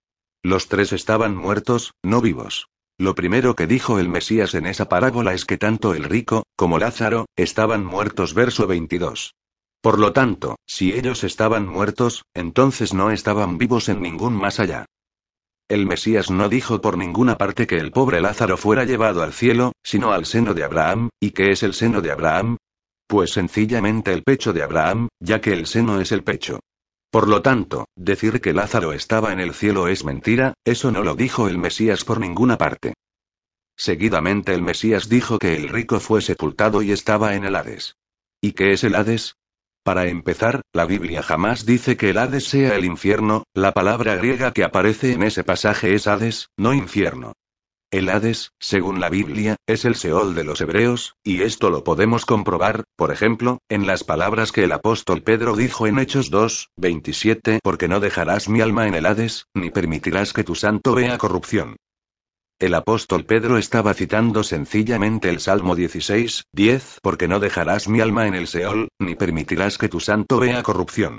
Los tres estaban muertos, no vivos. Lo primero que dijo el Mesías en esa parábola es que tanto el rico, como Lázaro, estaban muertos. Verso veintidós. Por lo tanto, si ellos estaban muertos, entonces no estaban vivos en ningún más allá. El Mesías no dijo por ninguna parte que el pobre Lázaro fuera llevado al cielo, sino al seno de Abraham. ¿Y qué es el seno de Abraham? Pues sencillamente el pecho de Abraham, ya que el seno es el pecho. Por lo tanto, decir que Lázaro estaba en el cielo es mentira, eso no lo dijo el Mesías por ninguna parte. Seguidamente el Mesías dijo que el rico fue sepultado y estaba en el Hades. ¿Y qué es el Hades? Para empezar, la Biblia jamás dice que el Hades sea el infierno, la palabra griega que aparece en ese pasaje es Hades, no infierno. El Hades, según la Biblia, es el Seol de los hebreos, y esto lo podemos comprobar, por ejemplo, en las palabras que el apóstol Pedro dijo en Hechos dos, veintisiete, porque no dejarás mi alma en el Hades, ni permitirás que tu santo vea corrupción. El apóstol Pedro estaba citando sencillamente el Salmo dieciséis, diez, porque no dejarás mi alma en el Seol, ni permitirás que tu santo vea corrupción.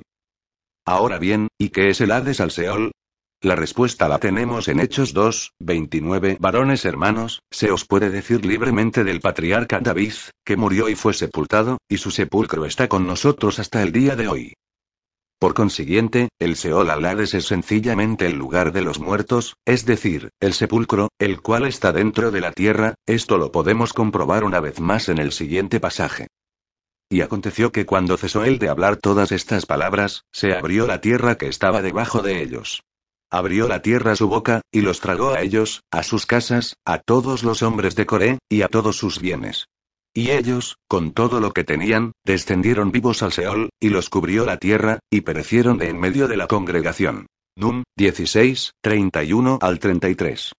Ahora bien, ¿y qué es el Hades al Seol? La respuesta la tenemos en Hechos dos, veintinueve. Varones hermanos, se os puede decir libremente del patriarca David, que murió y fue sepultado, y su sepulcro está con nosotros hasta el día de hoy. Por consiguiente, el Seol al Hades es sencillamente el lugar de los muertos, es decir, el sepulcro, el cual está dentro de la tierra. Esto lo podemos comprobar una vez más en el siguiente pasaje. Y aconteció que cuando cesó él de hablar todas estas palabras, se abrió la tierra que estaba debajo de ellos. Abrió la tierra su boca, y los tragó a ellos, a sus casas, a todos los hombres de Coré, y a todos sus bienes. Y ellos, con todo lo que tenían, descendieron vivos al Seol, y los cubrió la tierra, y perecieron de en medio de la congregación. Num, dieciséis, treinta y uno al treinta y tres.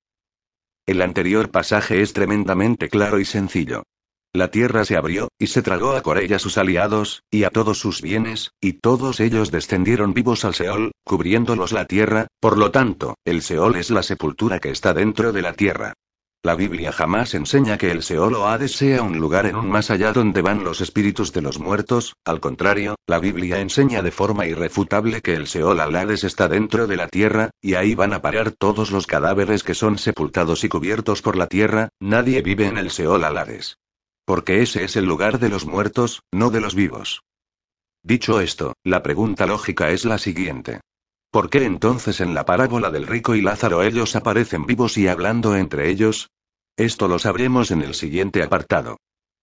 El anterior pasaje es tremendamente claro y sencillo. La tierra se abrió, y se tragó a Coré y a sus aliados, y a todos sus bienes, y todos ellos descendieron vivos al Seol, cubriéndolos la tierra. Por lo tanto, el Seol es la sepultura que está dentro de la tierra. La Biblia jamás enseña que el Seol o Hades sea un lugar en un más allá donde van los espíritus de los muertos. Al contrario, la Biblia enseña de forma irrefutable que el Seol al Hades está dentro de la tierra, y ahí van a parar todos los cadáveres que son sepultados y cubiertos por la tierra. Nadie vive en el Seol al Hades. Porque ese es el lugar de los muertos, no de los vivos. Dicho esto, la pregunta lógica es la siguiente. ¿Por qué entonces en la parábola del rico y Lázaro ellos aparecen vivos y hablando entre ellos? Esto lo sabremos en el siguiente apartado.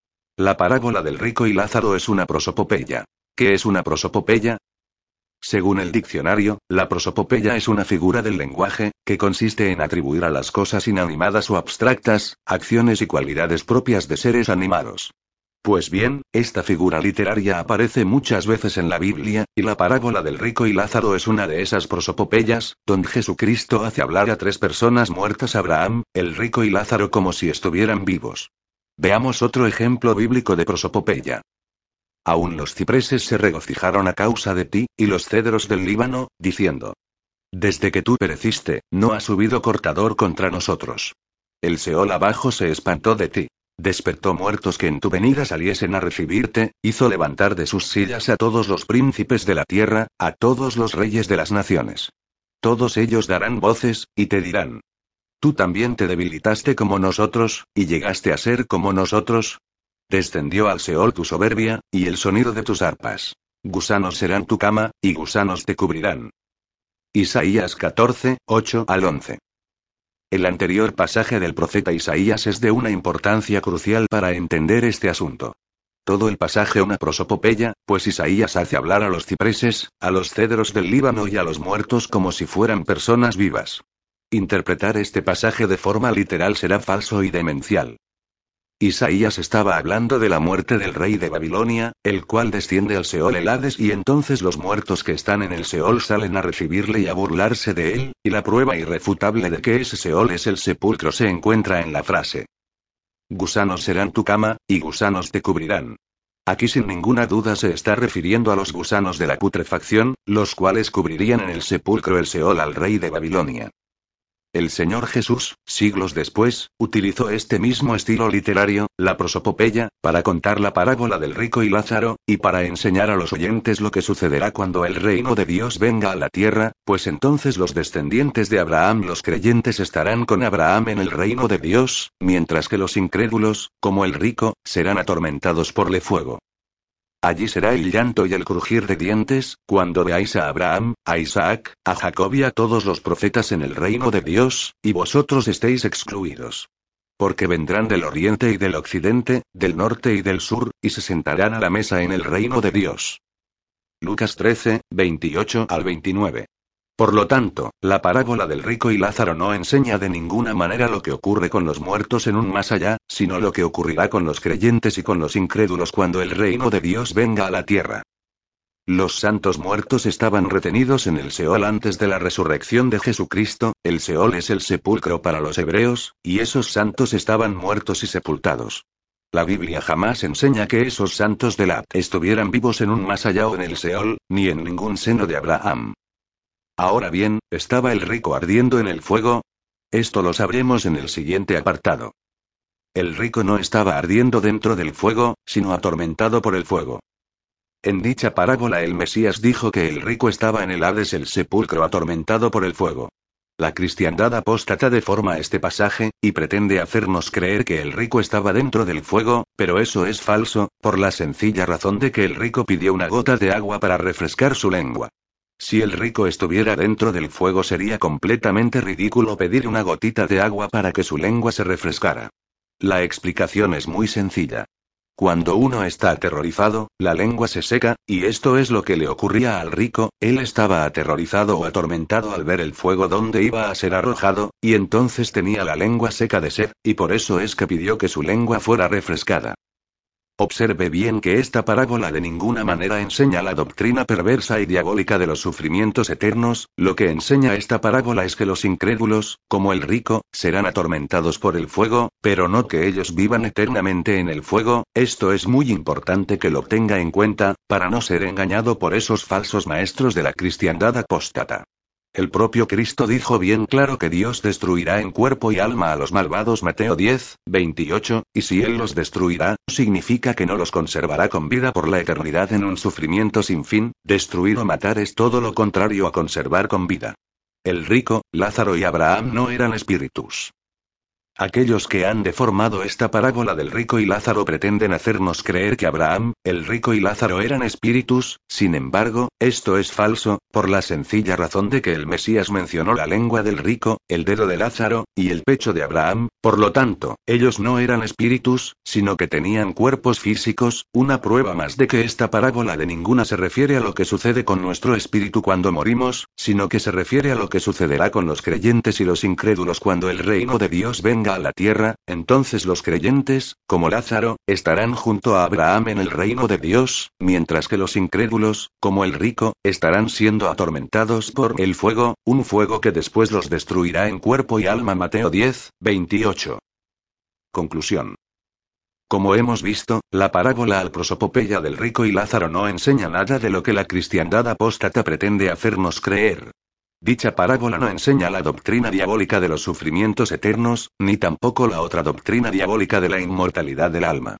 La parábola del rico y Lázaro es una prosopopeya. ¿Qué es una prosopopeya? Según el diccionario, la prosopopeya es una figura del lenguaje, que consiste en atribuir a las cosas inanimadas o abstractas, acciones y cualidades propias de seres animados. Pues bien, esta figura literaria aparece muchas veces en la Biblia, y la parábola del rico y Lázaro es una de esas prosopopeyas, donde Jesucristo hace hablar a tres personas muertas: Abraham, el rico y Lázaro, como si estuvieran vivos. Veamos otro ejemplo bíblico de prosopopeya. Aún los cipreses se regocijaron a causa de ti, y los cedros del Líbano, diciendo: desde que tú pereciste, no ha subido cortador contra nosotros. El Seol abajo se espantó de ti. Despertó muertos que en tu venida saliesen a recibirte, hizo levantar de sus sillas a todos los príncipes de la tierra, a todos los reyes de las naciones. Todos ellos darán voces, y te dirán: tú también te debilitaste como nosotros, y llegaste a ser como nosotros. Descendió al Seol tu soberbia, y el sonido de tus arpas. Gusanos serán tu cama, y gusanos te cubrirán. Isaías catorce, ocho al once. El anterior pasaje del profeta Isaías es de una importancia crucial para entender este asunto. Todo el pasaje una prosopopeya, pues Isaías hace hablar a los cipreses, a los cedros del Líbano y a los muertos como si fueran personas vivas. Interpretar este pasaje de forma literal será falso y demencial. Isaías estaba hablando de la muerte del rey de Babilonia, el cual desciende al Seol el Hades, y entonces los muertos que están en el Seol salen a recibirle y a burlarse de él, y la prueba irrefutable de que ese Seol es el sepulcro se encuentra en la frase: gusanos serán tu cama, y gusanos te cubrirán. Aquí sin ninguna duda se está refiriendo a los gusanos de la putrefacción, los cuales cubrirían en el sepulcro el Seol al rey de Babilonia. El Señor Jesús, siglos después, utilizó este mismo estilo literario, la prosopopeya, para contar la parábola del rico y Lázaro, y para enseñar a los oyentes lo que sucederá cuando el reino de Dios venga a la tierra, pues entonces los descendientes de Abraham, los creyentes, estarán con Abraham en el reino de Dios, mientras que los incrédulos, como el rico, serán atormentados por el fuego. Allí será el llanto y el crujir de dientes, cuando veáis a Abraham, a Isaac, a Jacob y a todos los profetas en el reino de Dios, y vosotros estéis excluidos. Porque vendrán del oriente y del occidente, del norte y del sur, y se sentarán a la mesa en el reino de Dios. Lucas trece, veintiocho al veintinueve. Por lo tanto, la parábola del rico y Lázaro no enseña de ninguna manera lo que ocurre con los muertos en un más allá, sino lo que ocurrirá con los creyentes y con los incrédulos cuando el reino de Dios venga a la tierra. Los santos muertos estaban retenidos en el Seol antes de la resurrección de Jesucristo. El Seol es el sepulcro para los hebreos, y esos santos estaban muertos y sepultados. La Biblia jamás enseña que esos santos de la estuvieran vivos en un más allá o en el Seol, ni en ningún seno de Abraham. Ahora bien, ¿estaba el rico ardiendo en el fuego? Esto lo sabremos en el siguiente apartado. El rico no estaba ardiendo dentro del fuego, sino atormentado por el fuego. En dicha parábola el Mesías dijo que el rico estaba en el Hades, el sepulcro, atormentado por el fuego. La cristiandad apóstata deforma este pasaje, y pretende hacernos creer que el rico estaba dentro del fuego, pero eso es falso, por la sencilla razón de que el rico pidió una gota de agua para refrescar su lengua. Si el rico estuviera dentro del fuego sería completamente ridículo pedir una gotita de agua para que su lengua se refrescara. La explicación es muy sencilla. Cuando uno está aterrorizado, la lengua se seca, y esto es lo que le ocurría al rico. Él estaba aterrorizado o atormentado al ver el fuego donde iba a ser arrojado, y entonces tenía la lengua seca de sed, y por eso es que pidió que su lengua fuera refrescada. Observe bien que esta parábola de ninguna manera enseña la doctrina perversa y diabólica de los sufrimientos eternos. Lo que enseña esta parábola es que los incrédulos, como el rico, serán atormentados por el fuego, pero no que ellos vivan eternamente en el fuego. Esto es muy importante que lo tenga en cuenta, para no ser engañado por esos falsos maestros de la cristiandad apóstata. El propio Cristo dijo bien claro que Dios destruirá en cuerpo y alma a los malvados, Mateo diez, veintiocho, y si Él los destruirá, significa que no los conservará con vida por la eternidad en un sufrimiento sin fin. Destruir o matar es todo lo contrario a conservar con vida. El rico, Lázaro y Abraham no eran espíritus. Aquellos que han deformado esta parábola del rico y Lázaro pretenden hacernos creer que Abraham, el rico y Lázaro eran espíritus. Sin embargo, esto es falso, por la sencilla razón de que el Mesías mencionó la lengua del rico, el dedo de Lázaro, y el pecho de Abraham. Por lo tanto, ellos no eran espíritus, sino que tenían cuerpos físicos. Una prueba más de que esta parábola de ninguna se refiere a lo que sucede con nuestro espíritu cuando morimos, sino que se refiere a lo que sucederá con los creyentes y los incrédulos cuando el reino de Dios venga a la tierra. Entonces los creyentes, como Lázaro, estarán junto a Abraham en el reino de Dios, mientras que los incrédulos, como el rico, estarán siendo atormentados por el fuego, un fuego que después los destruirá en cuerpo y alma. Mateo diez, veintiocho. Conclusión. Como hemos visto, la parábola al prosopopeya del rico y Lázaro no enseña nada de lo que la cristiandad apóstata pretende hacernos creer. Dicha parábola no enseña la doctrina diabólica de los sufrimientos eternos, ni tampoco la otra doctrina diabólica de la inmortalidad del alma.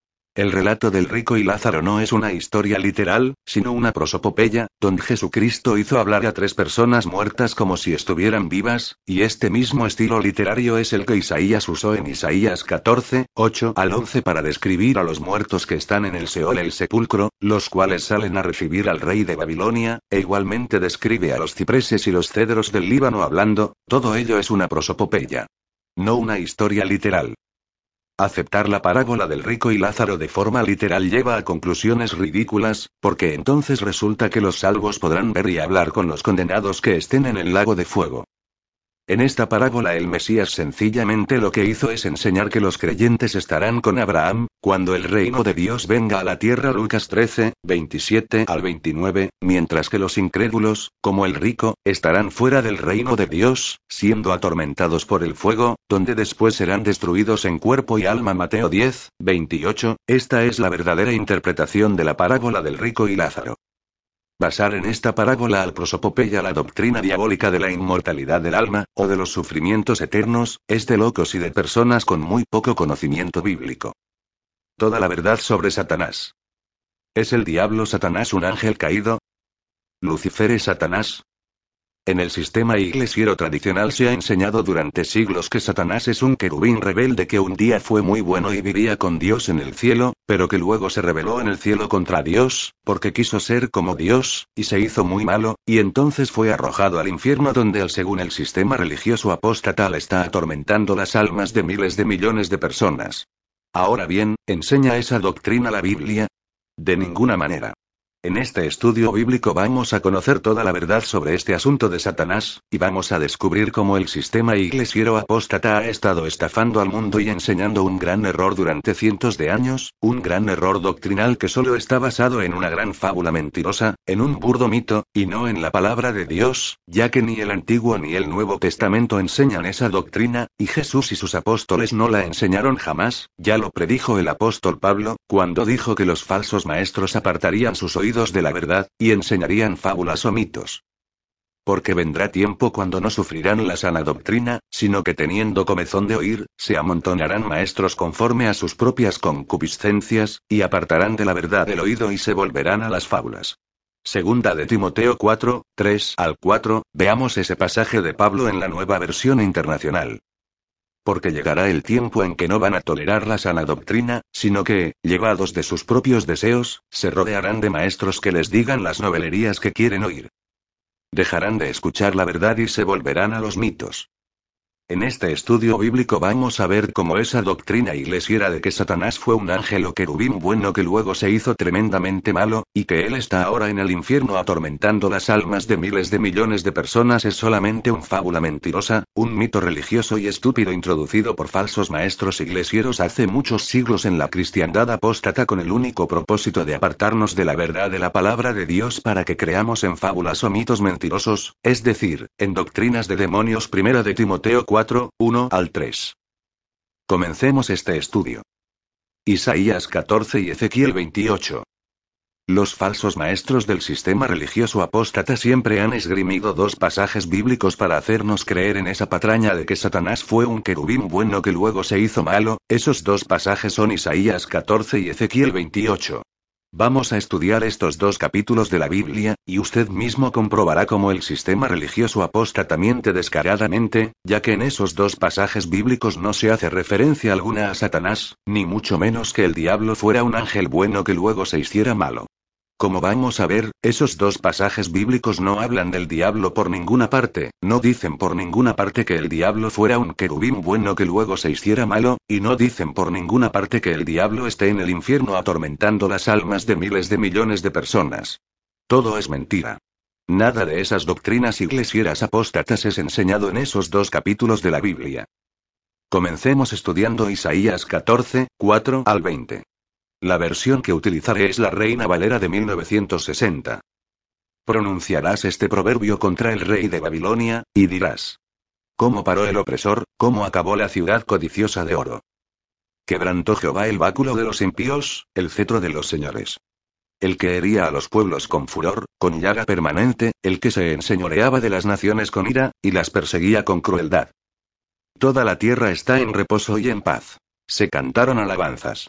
El relato del rico y Lázaro no es una historia literal, sino una prosopopeya, donde Jesucristo hizo hablar a tres personas muertas como si estuvieran vivas, y este mismo estilo literario es el que Isaías usó en Isaías catorce, ocho al once para describir a los muertos que están en el Seol, el sepulcro, los cuales salen a recibir al rey de Babilonia, e igualmente describe a los cipreses y los cedros del Líbano hablando. Todo ello es una prosopopeya, no una historia literal. Aceptar la parábola del rico y Lázaro de forma literal lleva a conclusiones ridículas, porque entonces resulta que los salvos podrán ver y hablar con los condenados que estén en el lago de fuego. En esta parábola el Mesías sencillamente lo que hizo es enseñar que los creyentes estarán con Abraham, cuando el reino de Dios venga a la tierra. Lucas trece, veintisiete al veintinueve, mientras que los incrédulos, como el rico, estarán fuera del reino de Dios, siendo atormentados por el fuego, donde después serán destruidos en cuerpo y alma. Mateo diez, veintiocho. Esta es la verdadera interpretación de la parábola del rico y Lázaro. Basar en esta parábola al prosopopeya la doctrina diabólica de la inmortalidad del alma, o de los sufrimientos eternos, es de locos y de personas con muy poco conocimiento bíblico. Toda la verdad sobre Satanás. ¿Es el diablo Satanás un ángel caído? ¿Lucifer es Satanás? En el sistema iglesiero tradicional se ha enseñado durante siglos que Satanás es un querubín rebelde que un día fue muy bueno y vivía con Dios en el cielo, pero que luego se rebeló en el cielo contra Dios, porque quiso ser como Dios, y se hizo muy malo, y entonces fue arrojado al infierno donde él, según el sistema religioso apóstata, está atormentando las almas de miles de millones de personas. Ahora bien, ¿enseña esa doctrina la Biblia? De ninguna manera. En este estudio bíblico vamos a conocer toda la verdad sobre este asunto de Satanás, y vamos a descubrir cómo el sistema iglesiero apóstata ha estado estafando al mundo y enseñando un gran error durante cientos de años, un gran error doctrinal que solo está basado en una gran fábula mentirosa, en un burdo mito, y no en la palabra de Dios, ya que ni el Antiguo ni el Nuevo Testamento enseñan esa doctrina, y Jesús y sus apóstoles no la enseñaron jamás. Ya lo predijo el apóstol Pablo, cuando dijo que los falsos maestros apartarían sus oídos de la verdad, y enseñarían fábulas o mitos. Porque vendrá tiempo cuando no sufrirán la sana doctrina, sino que teniendo comezón de oír, se amontonarán maestros conforme a sus propias concupiscencias, y apartarán de la verdad el oído y se volverán a las fábulas. Segunda de Timoteo cuatro, tres al cuatro, veamos ese pasaje de Pablo en la Nueva Versión Internacional. Porque llegará el tiempo en que no van a tolerar la sana doctrina, sino que, llevados de sus propios deseos, se rodearán de maestros que les digan las novelerías que quieren oír. Dejarán de escuchar la verdad y se volverán a los mitos. En este estudio bíblico vamos a ver cómo esa doctrina iglesiera de que Satanás fue un ángel o querubín bueno que luego se hizo tremendamente malo, y que él está ahora en el infierno atormentando las almas de miles de millones de personas es solamente una fábula mentirosa, un mito religioso y estúpido introducido por falsos maestros iglesieros hace muchos siglos en la cristiandad apóstata con el único propósito de apartarnos de la verdad de la palabra de Dios para que creamos en fábulas o mitos mentirosos, es decir, en doctrinas de demonios. Primera de Timoteo cuatro, uno al tres. Comencemos este estudio. Isaías catorce y Ezequiel veintiocho. Los falsos maestros del sistema religioso apóstata siempre han esgrimido dos pasajes bíblicos para hacernos creer en esa patraña de que Satanás fue un querubín bueno que luego se hizo malo. Esos dos pasajes son Isaías catorce y Ezequiel veintiocho. Vamos a estudiar estos dos capítulos de la Biblia, y usted mismo comprobará cómo el sistema religioso apóstata miente descaradamente, ya que en esos dos pasajes bíblicos no se hace referencia alguna a Satanás, ni mucho menos que el diablo fuera un ángel bueno que luego se hiciera malo. Como vamos a ver, esos dos pasajes bíblicos no hablan del diablo por ninguna parte, no dicen por ninguna parte que el diablo fuera un querubín bueno que luego se hiciera malo, y no dicen por ninguna parte que el diablo esté en el infierno atormentando las almas de miles de millones de personas. Todo es mentira. Nada de esas doctrinas iglesieras apóstatas es enseñado en esos dos capítulos de la Biblia. Comencemos estudiando Isaías catorce, cuatro al veinte. La versión que utilizaré es la Reina Valera de mil novecientos sesenta. Pronunciarás este proverbio contra el rey de Babilonia, y dirás: ¿cómo paró el opresor, cómo acabó la ciudad codiciosa de oro? Quebrantó Jehová el báculo de los impíos, el cetro de los señores. El que hería a los pueblos con furor, con llaga permanente, el que se enseñoreaba de las naciones con ira, y las perseguía con crueldad. Toda la tierra está en reposo y en paz. Se cantaron alabanzas.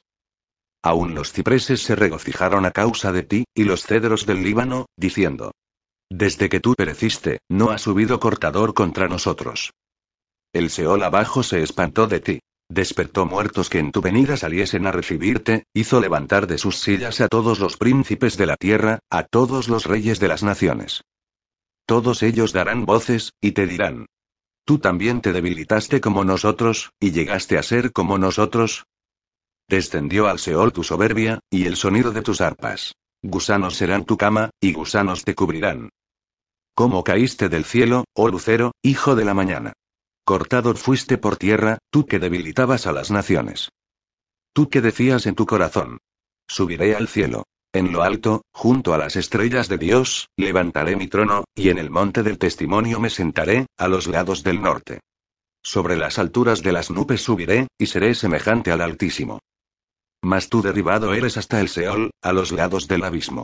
Aún los cipreses se regocijaron a causa de ti, y los cedros del Líbano, diciendo: desde que tú pereciste, no ha subido cortador contra nosotros. El Seol abajo se espantó de ti. Despertó muertos que en tu venida saliesen a recibirte, hizo levantar de sus sillas a todos los príncipes de la tierra, a todos los reyes de las naciones. Todos ellos darán voces, y te dirán: tú también te debilitaste como nosotros, y llegaste a ser como nosotros. Descendió al Seol tu soberbia, y el sonido de tus arpas. Gusanos serán tu cama, y gusanos te cubrirán. ¿Cómo caíste del cielo, oh lucero, hijo de la mañana? Cortado fuiste por tierra, tú que debilitabas a las naciones. Tú que decías en tu corazón: subiré al cielo. En lo alto, junto a las estrellas de Dios, levantaré mi trono, y en el monte del testimonio me sentaré, a los lados del norte. Sobre las alturas de las nubes subiré, y seré semejante al Altísimo. Mas tú derribado eres hasta el Seol, a los lados del abismo.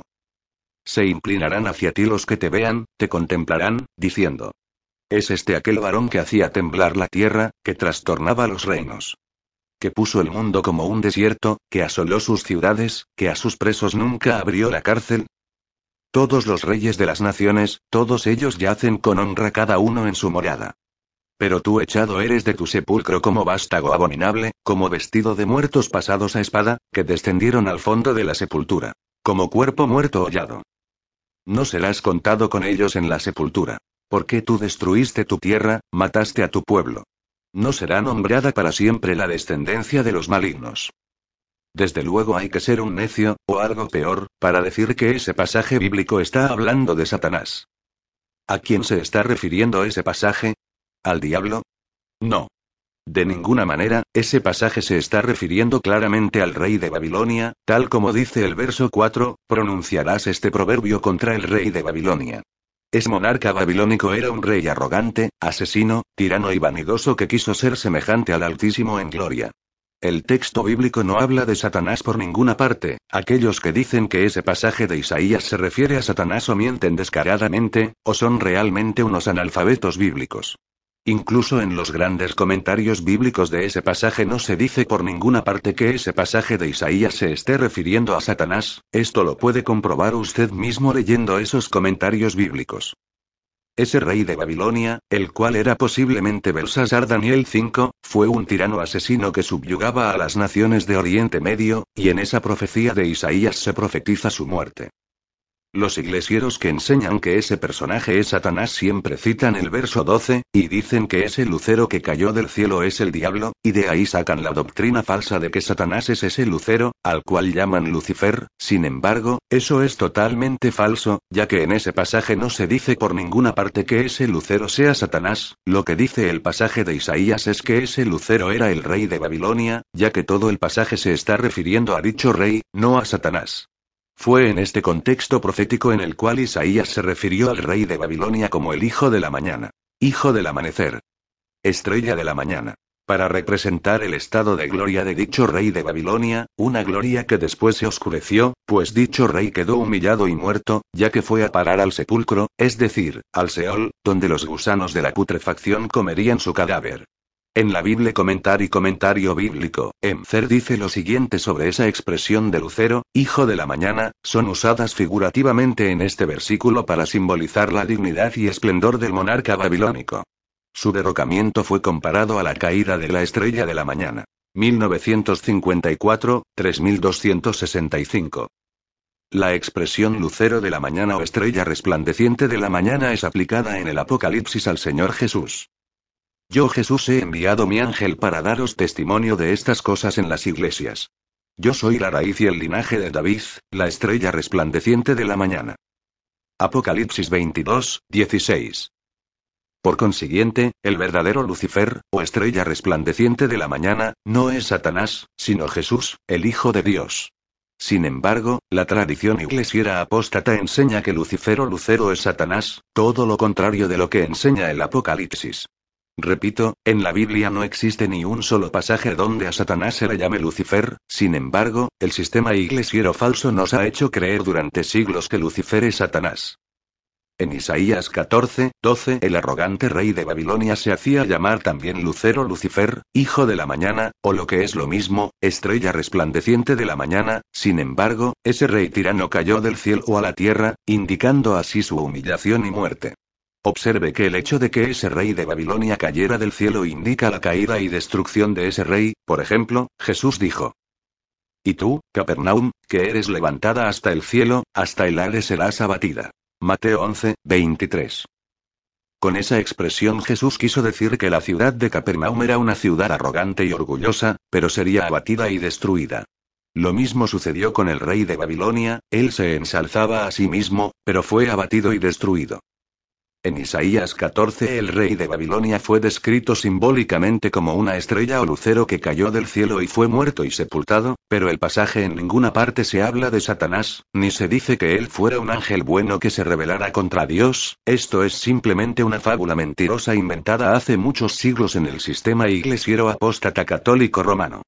Se inclinarán hacia ti los que te vean, te contemplarán, diciendo: ¿es este aquel varón que hacía temblar la tierra, que trastornaba los reinos? Que puso el mundo como un desierto, que asoló sus ciudades, que a sus presos nunca abrió la cárcel? Todos los reyes de las naciones, todos ellos yacen con honra cada uno en su morada. Pero tú echado eres de tu sepulcro como vástago abominable, como vestido de muertos pasados a espada, que descendieron al fondo de la sepultura. Como cuerpo muerto hollado. No serás contado con ellos en la sepultura. Porque tú destruiste tu tierra, mataste a tu pueblo. No será nombrada para siempre la descendencia de los malignos. Desde luego hay que ser un necio, o algo peor, para decir que ese pasaje bíblico está hablando de Satanás. ¿A quién se está refiriendo ese pasaje? ¿Al diablo? No. De ninguna manera, ese pasaje se está refiriendo claramente al rey de Babilonia, tal como dice el verso cuatro, pronunciarás este proverbio contra el rey de Babilonia. Ese monarca babilónico era un rey arrogante, asesino, tirano y vanidoso que quiso ser semejante al Altísimo en gloria. El texto bíblico no habla de Satanás por ninguna parte. Aquellos que dicen que ese pasaje de Isaías se refiere a Satanás o mienten descaradamente, o son realmente unos analfabetos bíblicos. Incluso en los grandes comentarios bíblicos de ese pasaje no se dice por ninguna parte que ese pasaje de Isaías se esté refiriendo a Satanás. Esto lo puede comprobar usted mismo leyendo esos comentarios bíblicos. Ese rey de Babilonia, el cual era posiblemente Belsasar Daniel cinco, fue un tirano asesino que subyugaba a las naciones de Oriente Medio, y en esa profecía de Isaías se profetiza su muerte. Los iglesieros que enseñan que ese personaje es Satanás siempre citan el verso doce, y dicen que ese lucero que cayó del cielo es el diablo, y de ahí sacan la doctrina falsa de que Satanás es ese lucero, al cual llaman Lucifer. Sin embargo, eso es totalmente falso, ya que en ese pasaje no se dice por ninguna parte que ese lucero sea Satanás. Lo que dice el pasaje de Isaías es que ese lucero era el rey de Babilonia, ya que todo el pasaje se está refiriendo a dicho rey, no a Satanás. Fue en este contexto profético en el cual Isaías se refirió al rey de Babilonia como el hijo de la mañana, hijo del amanecer, estrella de la mañana, para representar el estado de gloria de dicho rey de Babilonia, una gloria que después se oscureció, pues dicho rey quedó humillado y muerto, ya que fue a parar al sepulcro, es decir, al Seol, donde los gusanos de la putrefacción comerían su cadáver. En la Biblia Comentar y Comentario Bíblico, Emcer dice lo siguiente sobre esa expresión de lucero, hijo de la mañana, son usadas figurativamente en este versículo para simbolizar la dignidad y esplendor del monarca babilónico. Su derrocamiento fue comparado a la caída de la estrella de la mañana. mil novecientos cincuenta y cuatro, tres mil doscientos sesenta y cinco. La expresión lucero de la mañana o estrella resplandeciente de la mañana es aplicada en el Apocalipsis al Señor Jesús. Yo Jesús he enviado mi ángel para daros testimonio de estas cosas en las iglesias. Yo soy la raíz y el linaje de David, la estrella resplandeciente de la mañana. Apocalipsis veintidós, dieciséis. Por consiguiente, el verdadero Lucifer, o estrella resplandeciente de la mañana, no es Satanás, sino Jesús, el Hijo de Dios. Sin embargo, la tradición iglesiera apóstata enseña que Lucifer o Lucero es Satanás, todo lo contrario de lo que enseña el Apocalipsis. Repito, en la Biblia no existe ni un solo pasaje donde a Satanás se le llame Lucifer. Sin embargo, el sistema iglesiero falso nos ha hecho creer durante siglos que Lucifer es Satanás. En Isaías catorce, doce, el arrogante rey de Babilonia se hacía llamar también Lucero Lucifer, hijo de la mañana, o lo que es lo mismo, estrella resplandeciente de la mañana. Sin embargo, ese rey tirano cayó del cielo a la tierra, indicando así su humillación y muerte. Observe que el hecho de que ese rey de Babilonia cayera del cielo indica la caída y destrucción de ese rey. Por ejemplo, Jesús dijo: Y tú, Capernaum, que eres levantada hasta el cielo, hasta el Hades serás abatida. Mateo once, veintitrés. Con esa expresión Jesús quiso decir que la ciudad de Capernaum era una ciudad arrogante y orgullosa, pero sería abatida y destruida. Lo mismo sucedió con el rey de Babilonia, él se ensalzaba a sí mismo, pero fue abatido y destruido. En Isaías catorce el rey de Babilonia fue descrito simbólicamente como una estrella o lucero que cayó del cielo y fue muerto y sepultado, pero el pasaje en ninguna parte se habla de Satanás, ni se dice que él fuera un ángel bueno que se rebelara contra Dios. Esto es simplemente una fábula mentirosa inventada hace muchos siglos en el sistema iglesiero apóstata católico romano.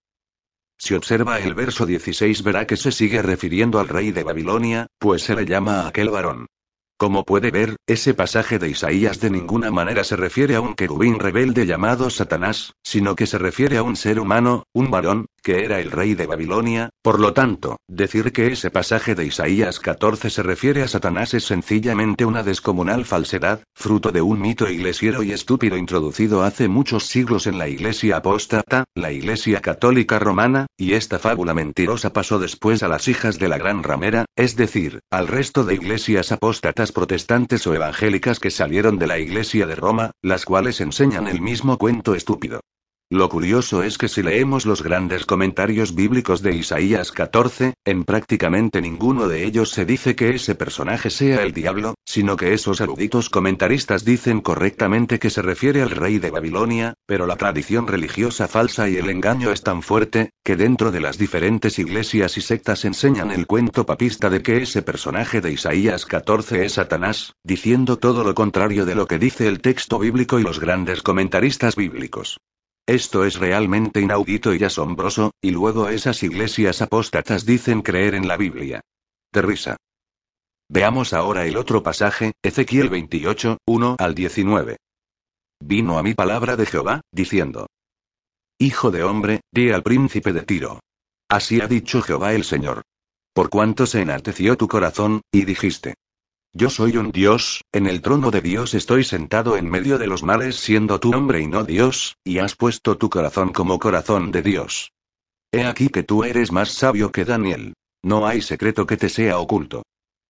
Si observa el verso dieciséis verá que se sigue refiriendo al rey de Babilonia, pues se le llama a aquel varón. Como puede ver, ese pasaje de Isaías de ninguna manera se refiere a un querubín rebelde llamado Satanás, sino que se refiere a un ser humano, un varón, que era el rey de Babilonia. Por lo tanto, decir que ese pasaje de Isaías catorce se refiere a Satanás es sencillamente una descomunal falsedad, fruto de un mito iglesiero y estúpido introducido hace muchos siglos en la iglesia apóstata, la iglesia católica romana, y esta fábula mentirosa pasó después a las hijas de la gran ramera, es decir, al resto de iglesias apóstatas protestantes o evangélicas que salieron de la iglesia de Roma, las cuales enseñan el mismo cuento estúpido. Lo curioso es que si leemos los grandes comentarios bíblicos de Isaías catorce, en prácticamente ninguno de ellos se dice que ese personaje sea el diablo, sino que esos eruditos comentaristas dicen correctamente que se refiere al rey de Babilonia, pero la tradición religiosa falsa y el engaño es tan fuerte, que dentro de las diferentes iglesias y sectas enseñan el cuento papista de que ese personaje de Isaías catorce es Satanás, diciendo todo lo contrario de lo que dice el texto bíblico y los grandes comentaristas bíblicos. Esto es realmente inaudito y asombroso, y luego esas iglesias apóstatas dicen creer en la Biblia. De risa. Veamos ahora el otro pasaje, Ezequiel veintiocho, uno al diecinueve. Vino a mí palabra de Jehová, diciendo: Hijo de hombre, di al príncipe de Tiro. Así ha dicho Jehová el Señor. Por cuanto se enalteció tu corazón, y dijiste: Yo soy un Dios, en el trono de Dios estoy sentado en medio de los mares siendo tú hombre y no Dios, y has puesto tu corazón como corazón de Dios. He aquí que tú eres más sabio que Daniel. No hay secreto que te sea oculto.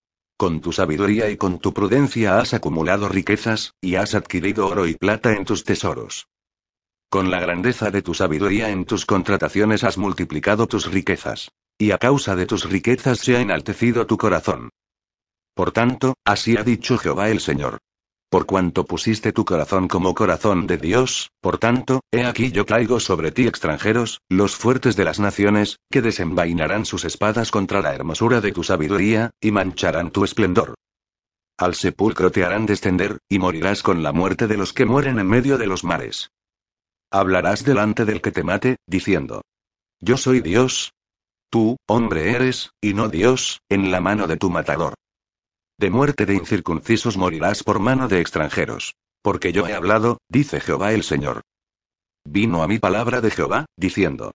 Con tu sabiduría y con tu prudencia has acumulado riquezas, y has adquirido oro y plata en tus tesoros. Con la grandeza de tu sabiduría en tus contrataciones has multiplicado tus riquezas. Y a causa de tus riquezas se ha enaltecido tu corazón. Por tanto, así ha dicho Jehová el Señor. Por cuanto pusiste tu corazón como corazón de Dios, por tanto, he aquí yo traigo sobre ti extranjeros, los fuertes de las naciones, que desenvainarán sus espadas contra la hermosura de tu sabiduría, y mancharán tu esplendor. Al sepulcro te harán descender, y morirás con la muerte de los que mueren en medio de los mares. Hablarás delante del que te mate, diciendo: Yo soy Dios. Tú, hombre eres, y no Dios, en la mano de tu matador. De muerte de incircuncisos morirás por mano de extranjeros. Porque yo he hablado, dice Jehová el Señor. Vino a mí palabra de Jehová, diciendo: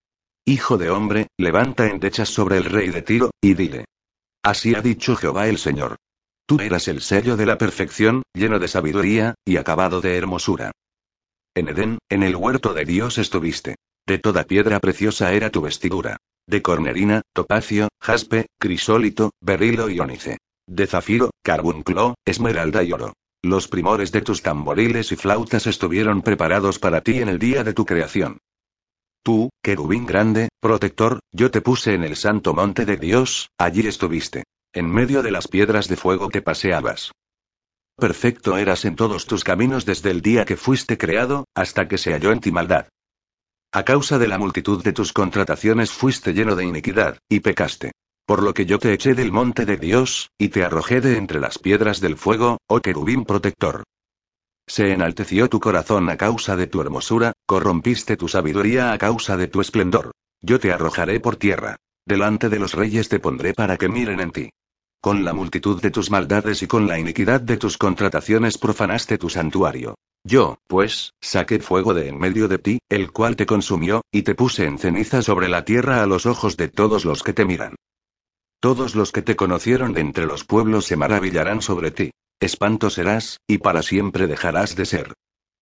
Hijo de hombre, levanta endechas sobre el rey de Tiro, y dile: Así ha dicho Jehová el Señor. Tú eras el sello de la perfección, lleno de sabiduría, y acabado de hermosura. En Edén, en el huerto de Dios estuviste. De toda piedra preciosa era tu vestidura. De cornerina, topacio, jaspe, crisólito, berilo y ónice. De zafiro, carbunclo, esmeralda y oro. Los primores de tus tamboriles y flautas estuvieron preparados para ti en el día de tu creación. Tú, querubín grande, protector, yo te puse en el santo monte de Dios, allí estuviste. En medio de las piedras de fuego que paseabas. Perfecto eras en todos tus caminos desde el día que fuiste creado, hasta que se halló en ti maldad. A causa de la multitud de tus contrataciones fuiste lleno de iniquidad, y pecaste. Por lo que yo te eché del monte de Dios, y te arrojé de entre las piedras del fuego, oh querubín protector. Se enalteció tu corazón a causa de tu hermosura, corrompiste tu sabiduría a causa de tu esplendor. Yo te arrojaré por tierra. Delante de los reyes te pondré para que miren en ti. Con la multitud de tus maldades y con la iniquidad de tus contrataciones profanaste tu santuario. Yo, pues, saqué fuego de en medio de ti, el cual te consumió, y te puse en ceniza sobre la tierra a los ojos de todos los que te miran. Todos los que te conocieron de entre los pueblos se maravillarán sobre ti. Espanto serás, y para siempre dejarás de ser.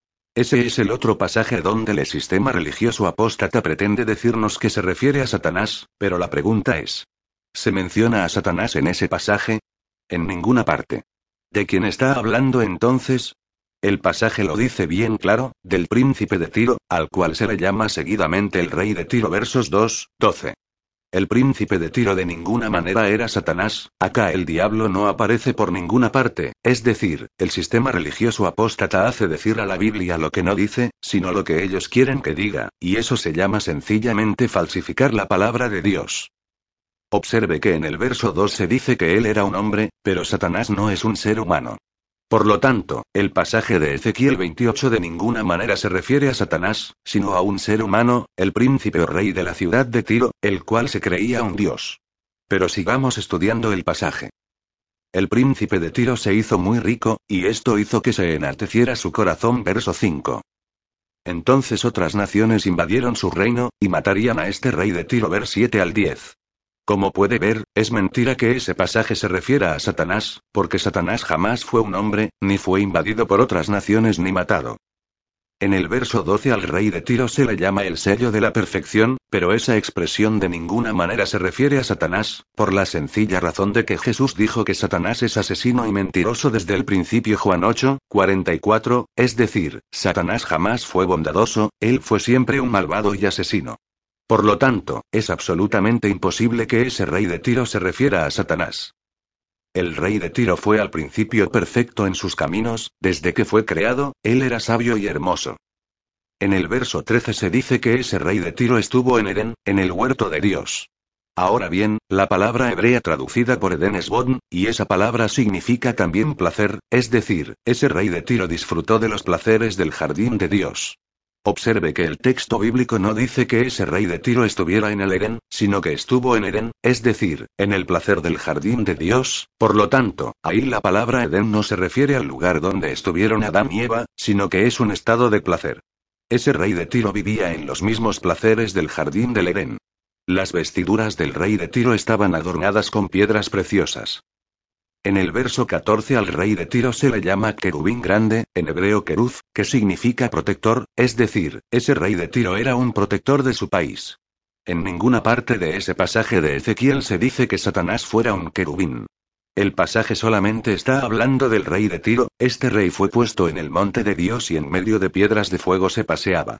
Ese es el otro pasaje donde el sistema religioso apóstata pretende decirnos que se refiere a Satanás, pero la pregunta es: ¿se menciona a Satanás en ese pasaje? En ninguna parte. ¿De quién está hablando entonces? El pasaje lo dice bien claro, del príncipe de Tiro, al cual se le llama seguidamente el rey de Tiro versos dos, doce. El príncipe de Tiro de ninguna manera era Satanás, acá el diablo no aparece por ninguna parte, es decir, el sistema religioso apóstata hace decir a la Biblia lo que no dice, sino lo que ellos quieren que diga, y eso se llama sencillamente falsificar la palabra de Dios. Observe que en el verso dos se dice que él era un hombre, pero Satanás no es un ser humano. Por lo tanto, el pasaje de Ezequiel veintiocho de ninguna manera se refiere a Satanás, sino a un ser humano, el príncipe o rey de la ciudad de Tiro, el cual se creía un dios. Pero sigamos estudiando el pasaje. El príncipe de Tiro se hizo muy rico, y esto hizo que se enalteciera su corazón verso cinco. Entonces otras naciones invadieron su reino, y matarían a este rey de Tiro ver siete al diez. Como puede ver, es mentira que ese pasaje se refiera a Satanás, porque Satanás jamás fue un hombre, ni fue invadido por otras naciones ni matado. En el verso doce al rey de Tiro se le llama el sello de la perfección, pero esa expresión de ninguna manera se refiere a Satanás, por la sencilla razón de que Jesús dijo que Satanás es asesino y mentiroso desde el principio. Juan ocho, cuarenta y cuatro, es decir, Satanás jamás fue bondadoso, él fue siempre un malvado y asesino. Por lo tanto, es absolutamente imposible que ese rey de Tiro se refiera a Satanás. El rey de Tiro fue al principio perfecto en sus caminos, desde que fue creado, él era sabio y hermoso. En el verso trece se dice que ese rey de Tiro estuvo en Edén, en el huerto de Dios. Ahora bien, la palabra hebrea traducida por Edén es bodn, y esa palabra significa también placer, es decir, ese rey de Tiro disfrutó de los placeres del jardín de Dios. Observe que el texto bíblico no dice que ese rey de Tiro estuviera en el Edén, sino que estuvo en Edén, es decir, en el placer del jardín de Dios. Por lo tanto, ahí la palabra Edén no se refiere al lugar donde estuvieron Adán y Eva, sino que es un estado de placer. Ese rey de Tiro vivía en los mismos placeres del jardín del Edén. Las vestiduras del rey de Tiro estaban adornadas con piedras preciosas. En el verso catorce al rey de Tiro se le llama querubín grande, en hebreo queruz, que significa protector, es decir, ese rey de Tiro era un protector de su país. En ninguna parte de ese pasaje de Ezequiel se dice que Satanás fuera un querubín. El pasaje solamente está hablando del rey de Tiro, este rey fue puesto en el monte de Dios y en medio de piedras de fuego se paseaba.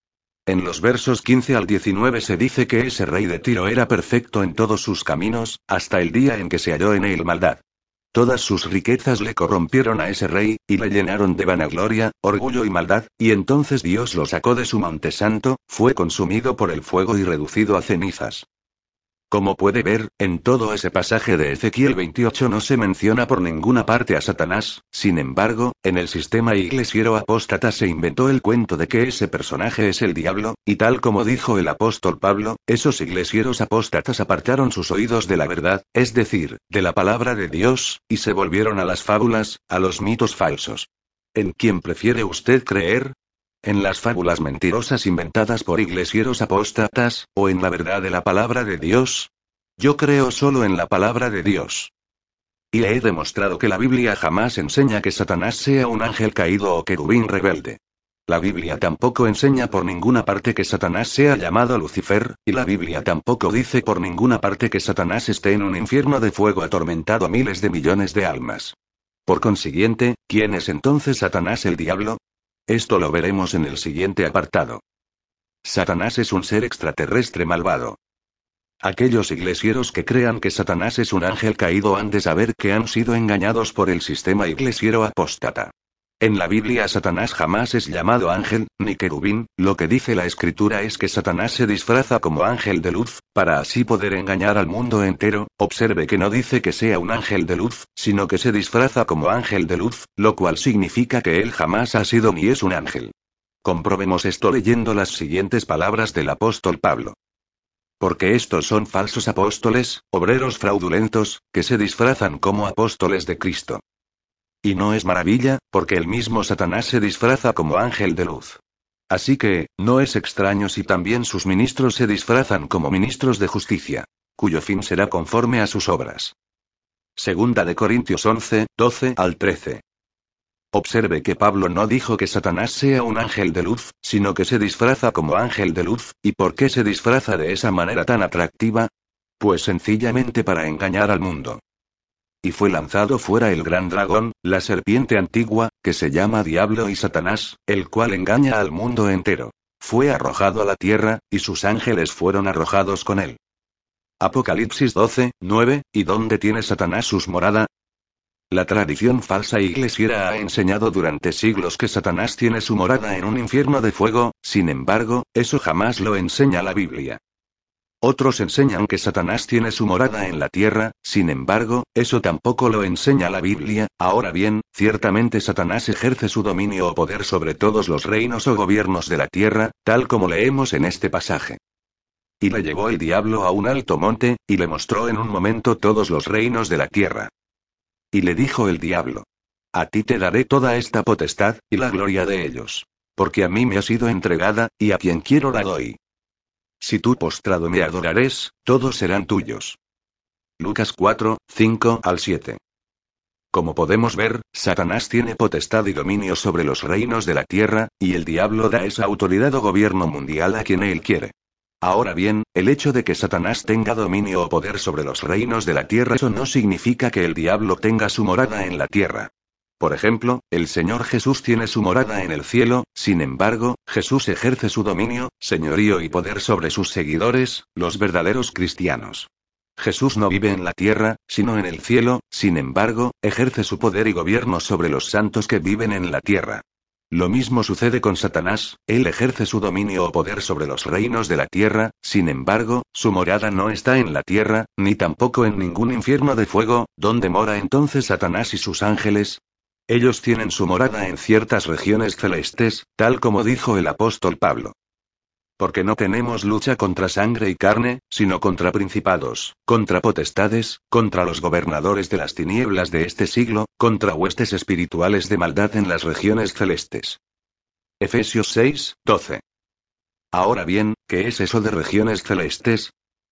En los versos quince al diecinueve se dice que ese rey de Tiro era perfecto en todos sus caminos, hasta el día en que se halló en él maldad. Todas sus riquezas le corrompieron a ese rey, y le llenaron de vanagloria, orgullo y maldad, y entonces Dios lo sacó de su monte santo, fue consumido por el fuego y reducido a cenizas. Como puede ver, en todo ese pasaje de Ezequiel veintiocho no se menciona por ninguna parte a Satanás, sin embargo, en el sistema iglesiero apóstata se inventó el cuento de que ese personaje es el diablo, y tal como dijo el apóstol Pablo, esos iglesieros apóstatas apartaron sus oídos de la verdad, es decir, de la palabra de Dios, y se volvieron a las fábulas, a los mitos falsos. ¿En quién prefiere usted creer? ¿En las fábulas mentirosas inventadas por iglesieros apóstatas, o en la verdad de la palabra de Dios? Yo creo solo en la palabra de Dios. Y le he demostrado que la Biblia jamás enseña que Satanás sea un ángel caído o querubín rebelde. La Biblia tampoco enseña por ninguna parte que Satanás sea llamado Lucifer, y la Biblia tampoco dice por ninguna parte que Satanás esté en un infierno de fuego atormentado a miles de millones de almas. Por consiguiente, ¿quién es entonces Satanás el diablo? Esto lo veremos en el siguiente apartado. Satanás es un ser extraterrestre malvado. Aquellos iglesieros que crean que Satanás es un ángel caído han de saber que han sido engañados por el sistema iglesiero apóstata. En la Biblia Satanás jamás es llamado ángel, ni querubín, lo que dice la escritura es que Satanás se disfraza como ángel de luz, para así poder engañar al mundo entero. Observe que no dice que sea un ángel de luz, sino que se disfraza como ángel de luz, lo cual significa que él jamás ha sido ni es un ángel. Comprobemos esto leyendo las siguientes palabras del apóstol Pablo. Porque estos son falsos apóstoles, obreros fraudulentos, que se disfrazan como apóstoles de Cristo. Y no es maravilla, porque el mismo Satanás se disfraza como ángel de luz. Así que, no es extraño si también sus ministros se disfrazan como ministros de justicia, cuyo fin será conforme a sus obras. Segunda de Corintios once, doce al trece. Observe que Pablo no dijo que Satanás sea un ángel de luz, sino que se disfraza como ángel de luz. ¿Y por qué se disfraza de esa manera tan atractiva? Pues sencillamente para engañar al mundo. Y fue lanzado fuera el gran dragón, la serpiente antigua, que se llama Diablo y Satanás, el cual engaña al mundo entero. Fue arrojado a la tierra, y sus ángeles fueron arrojados con él. Apocalipsis doce, nueve, ¿y dónde tiene Satanás sus morada? La tradición falsa iglesiera ha enseñado durante siglos que Satanás tiene su morada en un infierno de fuego, sin embargo, eso jamás lo enseña la Biblia. Otros enseñan que Satanás tiene su morada en la tierra, sin embargo, eso tampoco lo enseña la Biblia. Ahora bien, ciertamente Satanás ejerce su dominio o poder sobre todos los reinos o gobiernos de la tierra, tal como leemos en este pasaje. Y le llevó el diablo a un alto monte, y le mostró en un momento todos los reinos de la tierra. Y le dijo el diablo: A ti te daré toda esta potestad, y la gloria de ellos. Porque a mí me ha sido entregada, y a quien quiero la doy. Si tú postrado me adorares, todos serán tuyos. Lucas cuatro, cinco al siete. Como podemos ver, Satanás tiene potestad y dominio sobre los reinos de la tierra, y el diablo da esa autoridad o gobierno mundial a quien él quiere. Ahora bien, el hecho de que Satanás tenga dominio o poder sobre los reinos de la tierra, eso no significa que el diablo tenga su morada en la tierra. Por ejemplo, el Señor Jesús tiene su morada en el cielo, sin embargo, Jesús ejerce su dominio, señorío y poder sobre sus seguidores, los verdaderos cristianos. Jesús no vive en la tierra, sino en el cielo, sin embargo, ejerce su poder y gobierno sobre los santos que viven en la tierra. Lo mismo sucede con Satanás, él ejerce su dominio o poder sobre los reinos de la tierra, sin embargo, su morada no está en la tierra, ni tampoco en ningún infierno de fuego, donde mora entonces Satanás y sus ángeles. Ellos tienen su morada en ciertas regiones celestes, tal como dijo el apóstol Pablo. Porque no tenemos lucha contra sangre y carne, sino contra principados, contra potestades, contra los gobernadores de las tinieblas de este siglo, contra huestes espirituales de maldad en las regiones celestes. Efesios seis, doce. Ahora bien, ¿qué es eso de regiones celestes?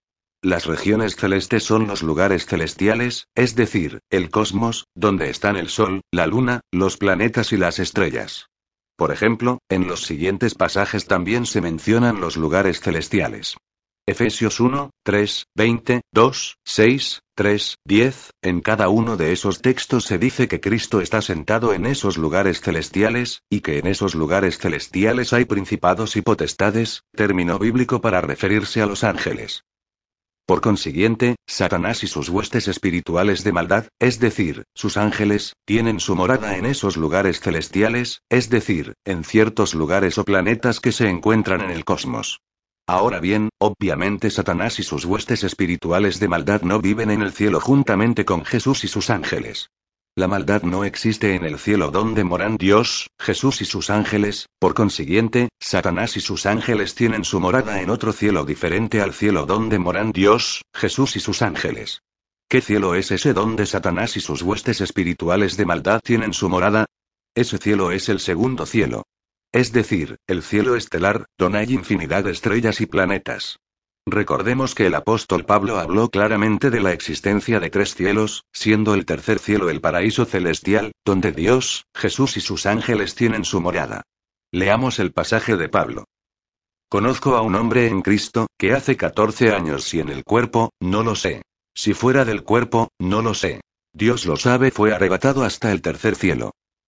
Las regiones celestes son los lugares celestiales, es decir, el cosmos, donde están el Sol, la Luna, los planetas y las estrellas. Por ejemplo, en los siguientes pasajes también se mencionan los lugares celestiales. Efesios uno, tres, veinte, dos, seis, tres, diez, en cada uno de esos textos se dice que Cristo está sentado en esos lugares celestiales, y que en esos lugares celestiales hay principados y potestades, término bíblico para referirse a los ángeles. Por consiguiente, Satanás y sus huestes espirituales de maldad, es decir, sus ángeles, tienen su morada en esos lugares celestiales, es decir, en ciertos lugares o planetas que se encuentran en el cosmos. Ahora bien, obviamente Satanás y sus huestes espirituales de maldad no viven en el cielo juntamente con Jesús y sus ángeles. La maldad no existe en el cielo donde moran Dios, Jesús y sus ángeles, por consiguiente, Satanás y sus ángeles tienen su morada en otro cielo diferente al cielo donde moran Dios, Jesús y sus ángeles. ¿Qué cielo es ese donde Satanás y sus huestes espirituales de maldad tienen su morada? Ese cielo es el segundo cielo. Es decir, el cielo estelar, donde hay infinidad de estrellas y planetas. Recordemos que el apóstol Pablo habló claramente de la existencia de tres cielos, siendo el tercer cielo el paraíso celestial, donde Dios, Jesús y sus ángeles tienen su morada. Leamos el pasaje de Pablo. Conozco a un hombre en Cristo, que hace catorce años si en el cuerpo, no lo sé. Si fuera del cuerpo, no lo sé. Dios lo sabe, fue arrebatado hasta el tercer cielo.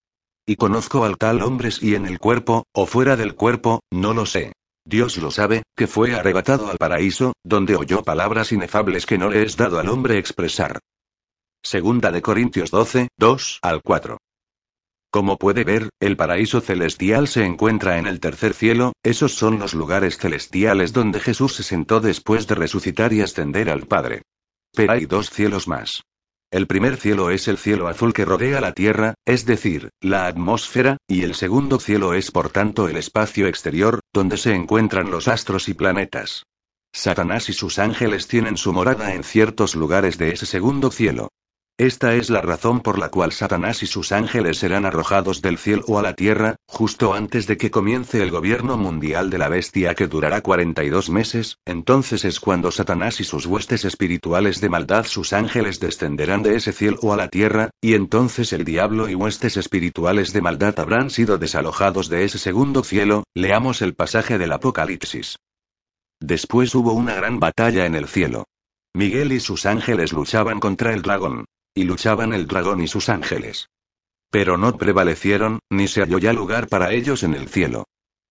Y conozco al tal hombre si en el cuerpo, o fuera del cuerpo, no lo sé. Dios lo sabe, que fue arrebatado al paraíso, donde oyó palabras inefables que no le es dado al hombre expresar. Segunda de Corintios doce, dos al cuatro. Como puede ver, el paraíso celestial se encuentra en el tercer cielo, esos son los lugares celestiales donde Jesús se sentó después de resucitar y ascender al Padre. Pero hay dos cielos más. El primer cielo es el cielo azul que rodea la tierra, es decir, la atmósfera, y el segundo cielo es por tanto el espacio exterior, donde se encuentran los astros y planetas. Satanás y sus ángeles tienen su morada en ciertos lugares de ese segundo cielo. Esta es la razón por la cual Satanás y sus ángeles serán arrojados del cielo a la tierra, justo antes de que comience el gobierno mundial de la bestia que durará cuarenta y dos meses, entonces es cuando Satanás y sus huestes espirituales de maldad, sus ángeles descenderán de ese cielo a la tierra, y entonces el diablo y huestes espirituales de maldad habrán sido desalojados de ese segundo cielo. Leamos el pasaje del Apocalipsis. Después hubo una gran batalla en el cielo. Miguel y sus ángeles luchaban contra el dragón. Y luchaban el dragón y sus ángeles. Pero no prevalecieron, ni se halló ya lugar para ellos en el cielo.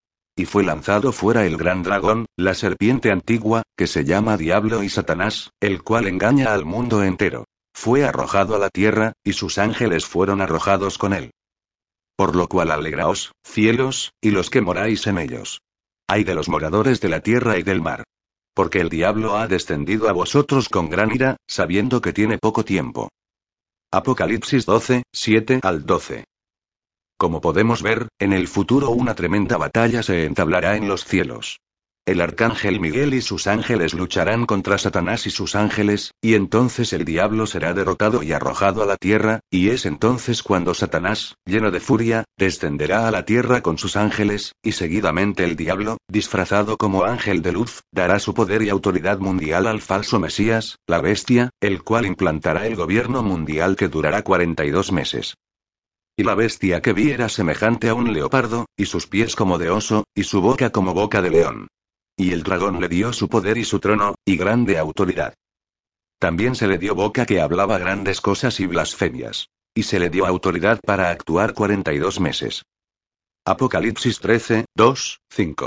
Y fue lanzado fuera el gran dragón, la serpiente antigua, que se llama Diablo y Satanás, el cual engaña al mundo entero. Fue arrojado a la tierra, y sus ángeles fueron arrojados con él. Por lo cual alegraos, cielos, y los que moráis en ellos. Ay de los moradores de la tierra y del mar. Porque el diablo ha descendido a vosotros con gran ira, sabiendo que tiene poco tiempo. Apocalipsis doce, siete al doce. Como podemos ver, en el futuro una tremenda batalla se entablará en los cielos. El arcángel Miguel y sus ángeles lucharán contra Satanás y sus ángeles, y entonces el diablo será derrotado y arrojado a la tierra, y es entonces cuando Satanás, lleno de furia, descenderá a la tierra con sus ángeles, y seguidamente el diablo, disfrazado como ángel de luz, dará su poder y autoridad mundial al falso Mesías, la bestia, el cual implantará el gobierno mundial que durará cuarenta y dos meses. Y la bestia que vi era semejante a un leopardo, y sus pies como de oso, y su boca como boca de león. Y el dragón le dio su poder y su trono, y grande autoridad. También se le dio boca que hablaba grandes cosas y blasfemias. Y se le dio autoridad para actuar cuarenta y dos meses. Apocalipsis trece, dos, cinco.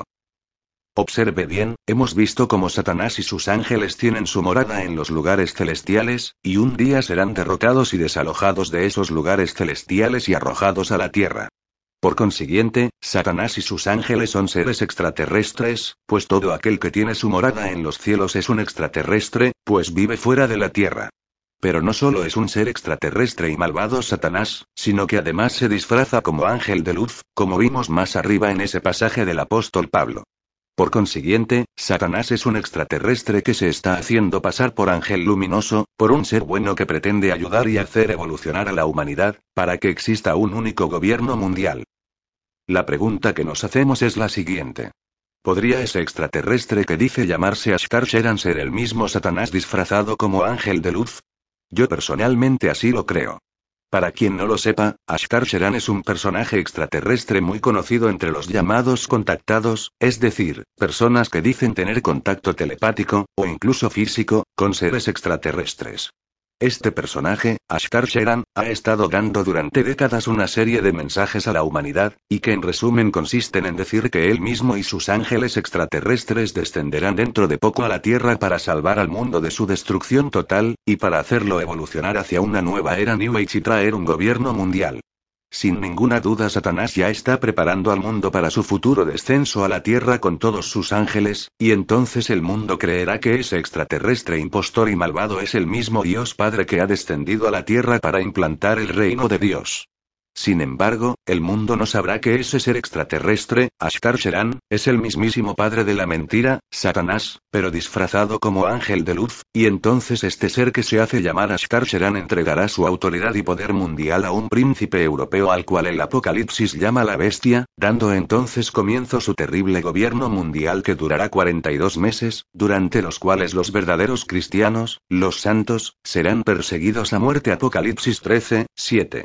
Observe bien, hemos visto cómo Satanás y sus ángeles tienen su morada en los lugares celestiales, y un día serán derrotados y desalojados de esos lugares celestiales y arrojados a la tierra. Por consiguiente, Satanás y sus ángeles son seres extraterrestres, pues todo aquel que tiene su morada en los cielos es un extraterrestre, pues vive fuera de la tierra. Pero no solo es un ser extraterrestre y malvado Satanás, sino que además se disfraza como ángel de luz, como vimos más arriba en ese pasaje del apóstol Pablo. Por consiguiente, Satanás es un extraterrestre que se está haciendo pasar por ángel luminoso, por un ser bueno que pretende ayudar y hacer evolucionar a la humanidad, para que exista un único gobierno mundial. La pregunta que nos hacemos es la siguiente. ¿Podría ese extraterrestre que dice llamarse Ashtar Sheran ser el mismo Satanás disfrazado como ángel de luz? Yo personalmente así lo creo. Para quien no lo sepa, Ashtar Sheran es un personaje extraterrestre muy conocido entre los llamados contactados, es decir, personas que dicen tener contacto telepático, o incluso físico, con seres extraterrestres. Este personaje, Ashtar Sheran, ha estado dando durante décadas una serie de mensajes a la humanidad, y que en resumen consisten en decir que él mismo y sus ángeles extraterrestres descenderán dentro de poco a la Tierra para salvar al mundo de su destrucción total, y para hacerlo evolucionar hacia una nueva era New Age y traer un gobierno mundial. Sin ninguna duda Satanás ya está preparando al mundo para su futuro descenso a la Tierra con todos sus ángeles, y entonces el mundo creerá que ese extraterrestre impostor y malvado es el mismo Dios Padre que ha descendido a la Tierra para implantar el reino de Dios. Sin embargo, el mundo no sabrá que ese ser extraterrestre, Ashtar Sheran, es el mismísimo padre de la mentira, Satanás, pero disfrazado como ángel de luz, y entonces este ser que se hace llamar Ashtar Sheran entregará su autoridad y poder mundial a un príncipe europeo al cual el Apocalipsis llama la bestia, dando entonces comienzo su terrible gobierno mundial que durará cuarenta y dos meses, durante los cuales los verdaderos cristianos, los santos, serán perseguidos a muerte. Apocalipsis trece, siete.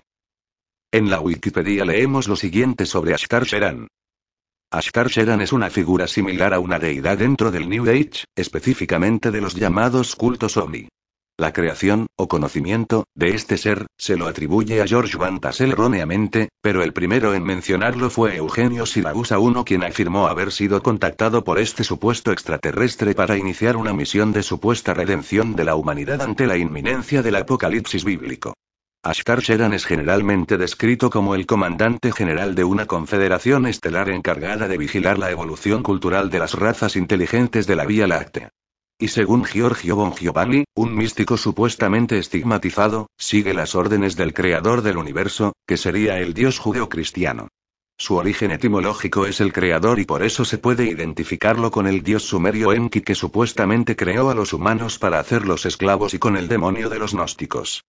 En la Wikipedia leemos lo siguiente sobre Ashtar Sheran. Ashtar Sheran es una figura similar a una deidad dentro del New Age, específicamente de los llamados cultos ovni. La creación, o conocimiento, de este ser, se lo atribuye a George Van Tassel erróneamente, pero el primero en mencionarlo fue Eugenio Siragusa I, quien afirmó haber sido contactado por este supuesto extraterrestre para iniciar una misión de supuesta redención de la humanidad ante la inminencia del apocalipsis bíblico. Ashtar Sheran es generalmente descrito como el comandante general de una confederación estelar encargada de vigilar la evolución cultural de las razas inteligentes de la Vía Láctea. Y según Giorgio Bon Giovanni, un místico supuestamente estigmatizado, sigue las órdenes del creador del universo, que sería el dios judeocristiano. Su origen etimológico es el creador y por eso se puede identificarlo con el dios sumerio Enki que supuestamente creó a los humanos para hacerlos esclavos y con el demonio de los gnósticos.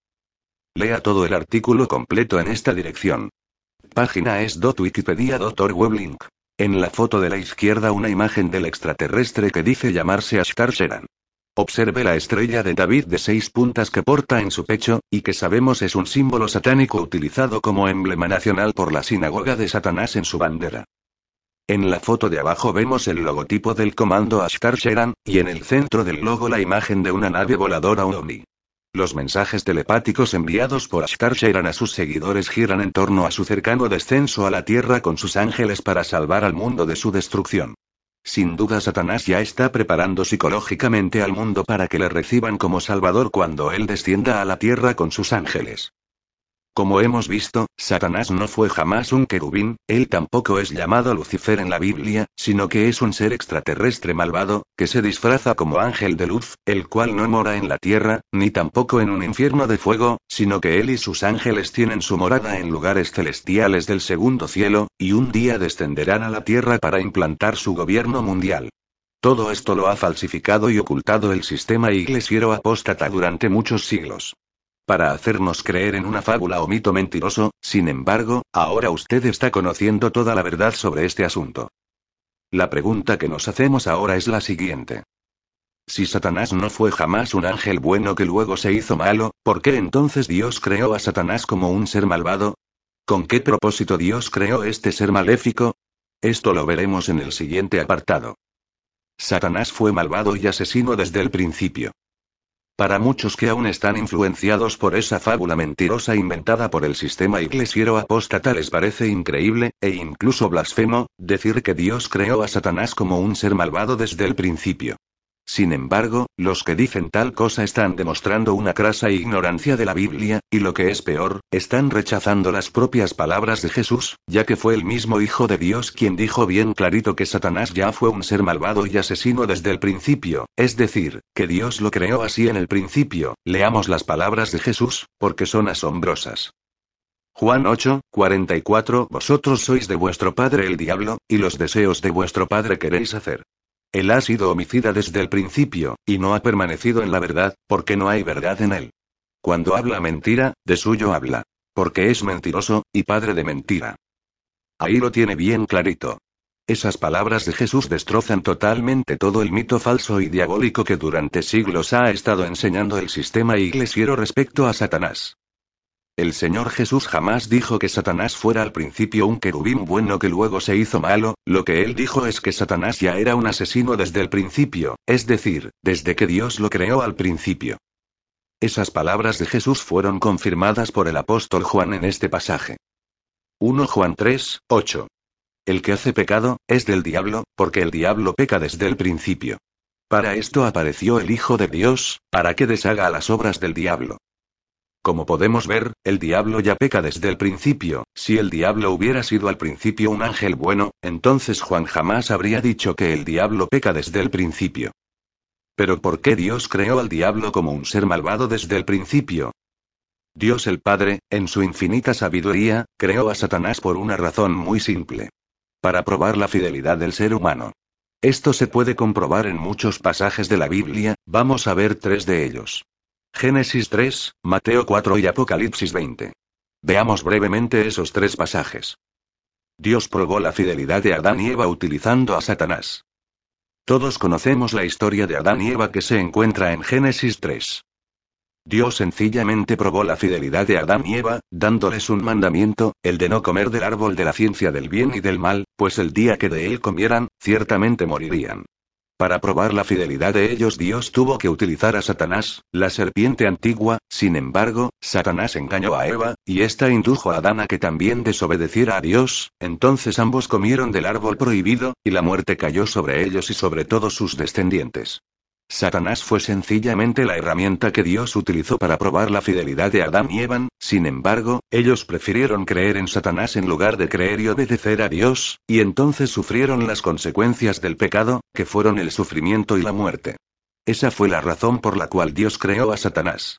Lea todo el artículo completo en esta dirección. Página es .wikipedia punto org weblink. En la foto de la izquierda una imagen del extraterrestre que dice llamarse Ashtar Sheran. Observe la estrella de David de seis puntas que porta en su pecho, y que sabemos es un símbolo satánico utilizado como emblema nacional por la sinagoga de Satanás en su bandera. En la foto de abajo vemos el logotipo del comando Ashtar Sheran, y en el centro del logo la imagen de una nave voladora ovni. Los mensajes telepáticos enviados por Ashtar Sheran a sus seguidores giran en torno a su cercano descenso a la Tierra con sus ángeles para salvar al mundo de su destrucción. Sin duda Satanás ya está preparando psicológicamente al mundo para que le reciban como Salvador cuando él descienda a la Tierra con sus ángeles. Como hemos visto, Satanás no fue jamás un querubín, él tampoco es llamado Lucifer en la Biblia, sino que es un ser extraterrestre malvado, que se disfraza como ángel de luz, el cual no mora en la tierra, ni tampoco en un infierno de fuego, sino que él y sus ángeles tienen su morada en lugares celestiales del segundo cielo, y un día descenderán a la tierra para implantar su gobierno mundial. Todo esto lo ha falsificado y ocultado el sistema iglesiero apóstata durante muchos siglos. Para hacernos creer en una fábula o mito mentiroso, sin embargo, ahora usted está conociendo toda la verdad sobre este asunto. La pregunta que nos hacemos ahora es la siguiente. Si Satanás no fue jamás un ángel bueno que luego se hizo malo, ¿por qué entonces Dios creó a Satanás como un ser malvado? ¿Con qué propósito Dios creó este ser maléfico? Esto lo veremos en el siguiente apartado. Satanás fue malvado y asesino desde el principio. Para muchos que aún están influenciados por esa fábula mentirosa inventada por el sistema iglesiero apóstata les parece increíble, e incluso blasfemo, decir que Dios creó a Satanás como un ser malvado desde el principio. Sin embargo, los que dicen tal cosa están demostrando una crasa ignorancia de la Biblia, y lo que es peor, están rechazando las propias palabras de Jesús, ya que fue el mismo Hijo de Dios quien dijo bien clarito que Satanás ya fue un ser malvado y asesino desde el principio, es decir, que Dios lo creó así en el principio. Leamos las palabras de Jesús, porque son asombrosas. Juan ocho, cuarenta y cuatro Vosotros sois de vuestro padre el diablo, y los deseos de vuestro padre queréis hacer. Él ha sido homicida desde el principio, y no ha permanecido en la verdad, porque no hay verdad en él. Cuando habla mentira, de suyo habla. Porque es mentiroso, y padre de mentira. Ahí lo tiene bien clarito. Esas palabras de Jesús destrozan totalmente todo el mito falso y diabólico que durante siglos ha estado enseñando el sistema iglesiero respecto a Satanás. El Señor Jesús jamás dijo que Satanás fuera al principio un querubín bueno que luego se hizo malo, lo que él dijo es que Satanás ya era un asesino desde el principio, es decir, desde que Dios lo creó al principio. Esas palabras de Jesús fueron confirmadas por el apóstol Juan en este pasaje. primero Juan tres, ocho. El que hace pecado, es del diablo, porque el diablo peca desde el principio. Para esto apareció el Hijo de Dios, para que deshaga las obras del diablo. Como podemos ver, el diablo ya peca desde el principio. Si el diablo hubiera sido al principio un ángel bueno, entonces Juan jamás habría dicho que el diablo peca desde el principio. Pero ¿por qué Dios creó al diablo como un ser malvado desde el principio? Dios el Padre, en su infinita sabiduría, creó a Satanás por una razón muy simple. Para probar la fidelidad del ser humano. Esto se puede comprobar en muchos pasajes de la Biblia, vamos a ver tres de ellos. Génesis tres, Mateo cuatro y Apocalipsis veinte. Veamos brevemente esos tres pasajes. Dios probó la fidelidad de Adán y Eva utilizando a Satanás. Todos conocemos la historia de Adán y Eva que se encuentra en Génesis tres. Dios sencillamente probó la fidelidad de Adán y Eva, dándoles un mandamiento, el de no comer del árbol de la ciencia del bien y del mal, pues el día que de él comieran, ciertamente morirían. Para probar la fidelidad de ellos Dios tuvo que utilizar a Satanás, la serpiente antigua. Sin embargo, Satanás engañó a Eva, y ésta indujo a Adán a que también desobedeciera a Dios. Entonces ambos comieron del árbol prohibido, y la muerte cayó sobre ellos y sobre todos sus descendientes. Satanás fue sencillamente la herramienta que Dios utilizó para probar la fidelidad de Adán y Eva. Sin embargo, ellos prefirieron creer en Satanás en lugar de creer y obedecer a Dios, y entonces sufrieron las consecuencias del pecado, que fueron el sufrimiento y la muerte. Esa fue la razón por la cual Dios creó a Satanás.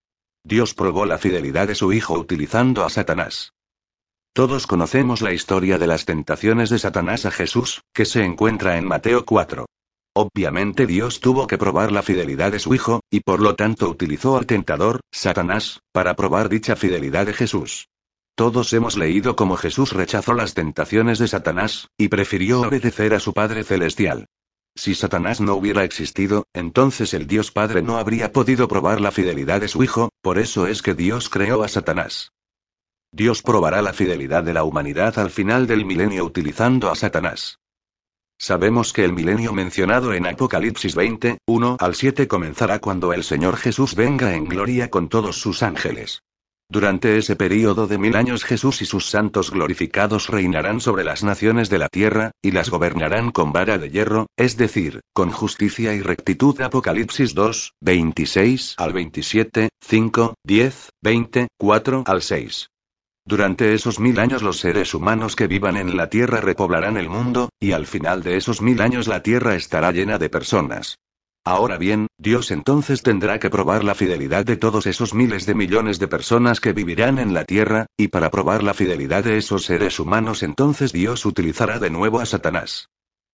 Dios probó la fidelidad de su Hijo utilizando a Satanás. Todos conocemos la historia de las tentaciones de Satanás a Jesús, que se encuentra en Mateo cuatro. Obviamente Dios tuvo que probar la fidelidad de su Hijo, y por lo tanto utilizó al tentador, Satanás, para probar dicha fidelidad de Jesús. Todos hemos leído cómo Jesús rechazó las tentaciones de Satanás, y prefirió obedecer a su Padre Celestial. Si Satanás no hubiera existido, entonces el Dios Padre no habría podido probar la fidelidad de su Hijo, por eso es que Dios creó a Satanás. Dios probará la fidelidad de la humanidad al final del milenio utilizando a Satanás. Sabemos que el milenio mencionado en Apocalipsis veinte, uno al siete comenzará cuando el Señor Jesús venga en gloria con todos sus ángeles. Durante ese período de mil años Jesús y sus santos glorificados reinarán sobre las naciones de la tierra, y las gobernarán con vara de hierro, es decir, con justicia y rectitud. Apocalipsis dos, veintiséis al veintisiete, cinco, diez, veinte, cuatro al seis. Durante esos mil años los seres humanos que vivan en la tierra repoblarán el mundo, y al final de esos mil años la tierra estará llena de personas. Ahora bien, Dios entonces tendrá que probar la fidelidad de todos esos miles de millones de personas que vivirán en la tierra, y para probar la fidelidad de esos seres humanos entonces Dios utilizará de nuevo a Satanás.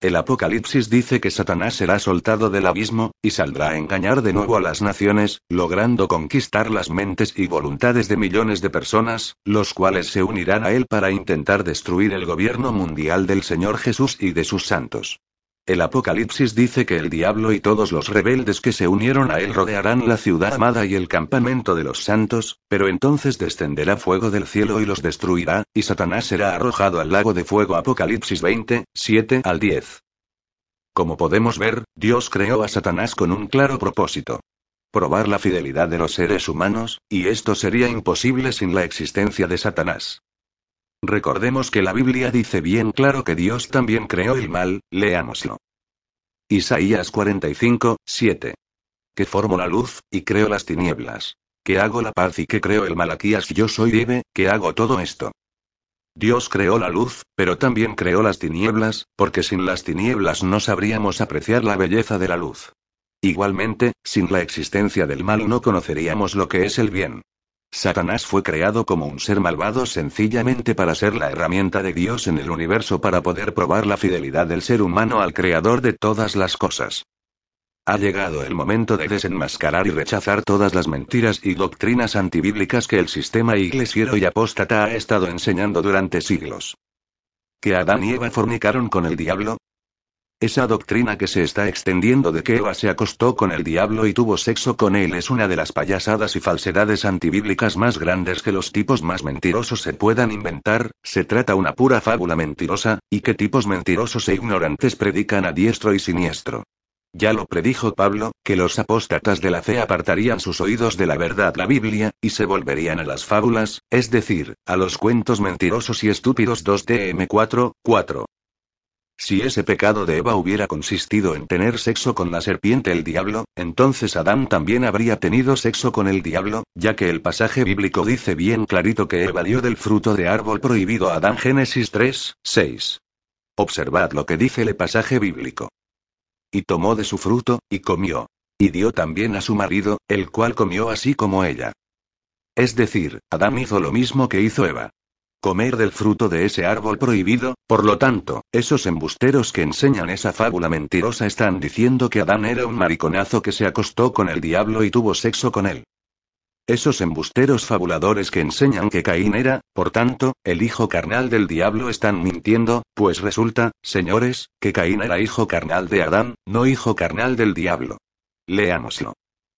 El Apocalipsis dice que Satanás será soltado del abismo, y saldrá a engañar de nuevo a las naciones, logrando conquistar las mentes y voluntades de millones de personas, los cuales se unirán a él para intentar destruir el gobierno mundial del Señor Jesús y de sus santos. El Apocalipsis dice que el diablo y todos los rebeldes que se unieron a él rodearán la ciudad amada y el campamento de los santos, pero entonces descenderá fuego del cielo y los destruirá, y Satanás será arrojado al lago de fuego. Apocalipsis veinte, siete al diez. Como podemos ver, Dios creó a Satanás con un claro propósito: probar la fidelidad de los seres humanos, y esto sería imposible sin la existencia de Satanás. Recordemos que la Biblia dice bien claro que Dios también creó el mal, leámoslo. Isaías cuarenta y cinco, siete. Que formo la luz, y creo las tinieblas. Que hago la paz y que creo el Malaquías. Yo soy Dieve, que hago todo esto. Dios creó la luz, pero también creó las tinieblas, porque sin las tinieblas no sabríamos apreciar la belleza de la luz. Igualmente, sin la existencia del mal no conoceríamos lo que es el bien. Satanás fue creado como un ser malvado sencillamente para ser la herramienta de Dios en el universo para poder probar la fidelidad del ser humano al Creador de todas las cosas. Ha llegado el momento de desenmascarar y rechazar todas las mentiras y doctrinas antibíblicas que el sistema iglesiero y apóstata ha estado enseñando durante siglos. ¿Que Adán y Eva fornicaron con el diablo? Esa doctrina que se está extendiendo de que Eva se acostó con el diablo y tuvo sexo con él es una de las payasadas y falsedades antibíblicas más grandes que los tipos más mentirosos se puedan inventar. Se trata una pura fábula mentirosa, y que tipos mentirosos e ignorantes predican a diestro y siniestro. Ya lo predijo Pablo, que los apóstatas de la fe apartarían sus oídos de la verdad, la Biblia, y se volverían a las fábulas, es decir, a los cuentos mentirosos y estúpidos. dos Tim cuatro, cuatro. Si ese pecado de Eva hubiera consistido en tener sexo con la serpiente el diablo, entonces Adán también habría tenido sexo con el diablo, ya que el pasaje bíblico dice bien clarito que Eva dio del fruto de árbol prohibido a Adán. Génesis tres, seis. Observad lo que dice el pasaje bíblico. Y tomó de su fruto, y comió. Y dio también a su marido, el cual comió así como ella. Es decir, Adán hizo lo mismo que hizo Eva. Comer del fruto de ese árbol prohibido. Por lo tanto, esos embusteros que enseñan esa fábula mentirosa están diciendo que Adán era un mariconazo que se acostó con el diablo y tuvo sexo con él. Esos embusteros fabuladores que enseñan que Caín era, por tanto, el hijo carnal del diablo están mintiendo, pues resulta, señores, que Caín era hijo carnal de Adán, no hijo carnal del diablo. Leámoslo.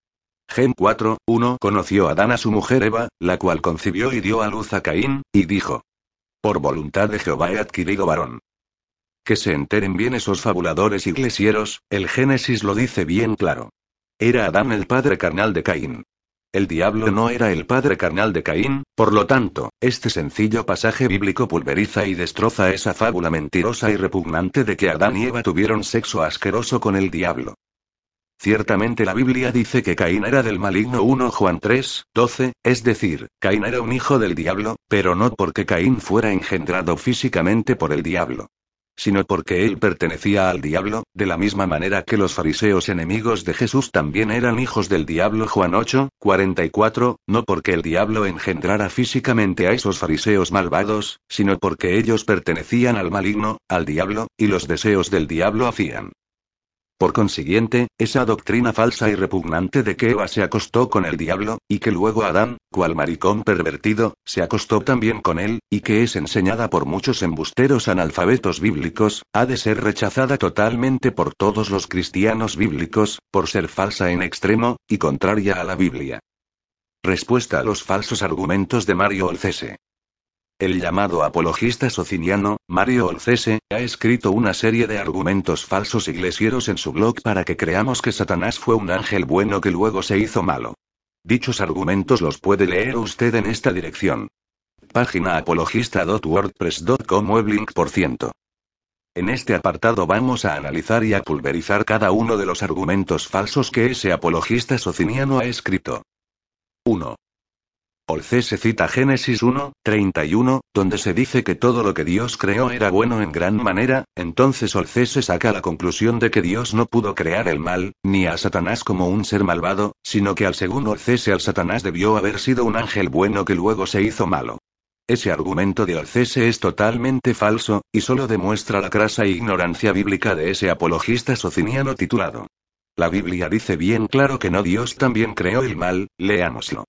Gen cuatro, uno. Conoció Adán a su mujer Eva, la cual concibió y dio a luz a Caín, y dijo: por voluntad de Jehová he adquirido varón. Que se enteren bien esos fabuladores iglesieros, el Génesis lo dice bien claro. Era Adán el padre carnal de Caín. El diablo no era el padre carnal de Caín, por lo tanto, este sencillo pasaje bíblico pulveriza y destroza esa fábula mentirosa y repugnante de que Adán y Eva tuvieron sexo asqueroso con el diablo. Ciertamente la Biblia dice que Caín era del maligno. Primera Juan tres, doce, es decir, Caín era un hijo del diablo, pero no porque Caín fuera engendrado físicamente por el diablo, sino porque él pertenecía al diablo, de la misma manera que los fariseos enemigos de Jesús también eran hijos del diablo. Juan ocho, cuarenta y cuatro, no porque el diablo engendrara físicamente a esos fariseos malvados, sino porque ellos pertenecían al maligno, al diablo, y los deseos del diablo hacían. Por consiguiente, esa doctrina falsa y repugnante de que Eva se acostó con el diablo, y que luego Adán, cual maricón pervertido, se acostó también con él, y que es enseñada por muchos embusteros analfabetos bíblicos, ha de ser rechazada totalmente por todos los cristianos bíblicos, por ser falsa en extremo, y contraria a la Biblia. Respuesta a los falsos argumentos de Mario Olcese. El llamado apologista sociniano, Mario Olcese, ha escrito una serie de argumentos falsos iglesieros en su blog para que creamos que Satanás fue un ángel bueno que luego se hizo malo. Dichos argumentos los puede leer usted en esta dirección. Página apologista punto wordpress punto com web link por ciento. En este apartado vamos a analizar y a pulverizar cada uno de los argumentos falsos que ese apologista sociniano ha escrito. uno. Olcese cita Génesis uno, treinta y uno, donde se dice que todo lo que Dios creó era bueno en gran manera. Entonces Olcese saca la conclusión de que Dios no pudo crear el mal, ni a Satanás como un ser malvado, sino que al según Olcese al Satanás debió haber sido un ángel bueno que luego se hizo malo. Ese argumento de Olcese es totalmente falso, y solo demuestra la crasa ignorancia bíblica de ese apologista sociniano titulado. La Biblia dice bien claro que no, Dios también creó el mal, leámoslo.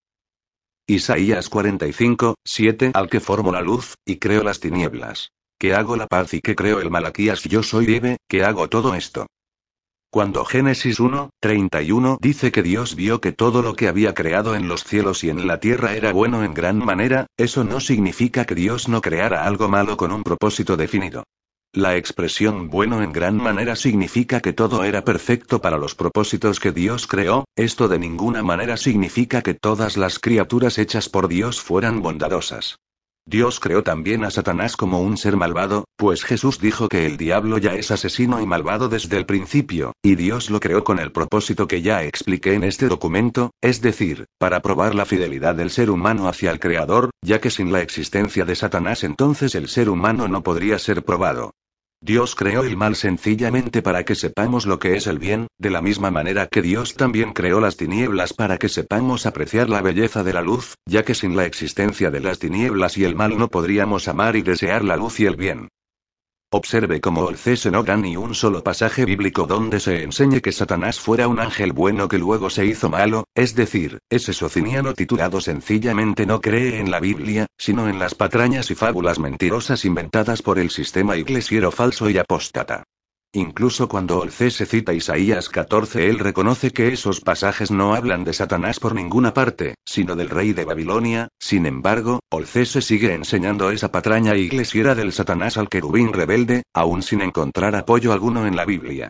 Isaías cuarenta y cinco, siete Al que formo la luz, y creo las tinieblas. Que hago la paz y que creo el Malaquías yo soy Dive, que hago todo esto. Cuando Génesis uno, treinta y uno dice que Dios vio que todo lo que había creado en los cielos y en la tierra era bueno en gran manera, eso no significa que Dios no creara algo malo con un propósito definido. La expresión bueno en gran manera significa que todo era perfecto para los propósitos que Dios creó, esto de ninguna manera significa que todas las criaturas hechas por Dios fueran bondadosas. Dios creó también a Satanás como un ser malvado, pues Jesús dijo que el diablo ya es asesino y malvado desde el principio, y Dios lo creó con el propósito que ya expliqué en este documento, es decir, para probar la fidelidad del ser humano hacia el Creador, ya que sin la existencia de Satanás entonces el ser humano no podría ser probado. Dios creó el mal sencillamente para que sepamos lo que es el bien, de la misma manera que Dios también creó las tinieblas para que sepamos apreciar la belleza de la luz, ya que sin la existencia de las tinieblas y el mal no podríamos amar y desear la luz y el bien. Observe cómo Olcese no da ni un solo pasaje bíblico donde se enseñe que Satanás fuera un ángel bueno que luego se hizo malo, es decir, ese sociniano titulado sencillamente no cree en la Biblia, sino en las patrañas y fábulas mentirosas inventadas por el sistema iglesiero falso y apóstata. Incluso cuando Olcese cita Isaías catorce, él reconoce que esos pasajes no hablan de Satanás por ninguna parte, sino del rey de Babilonia. Sin embargo, Olcese sigue enseñando esa patraña iglesiera del Satanás al querubín rebelde, aún sin encontrar apoyo alguno en la Biblia.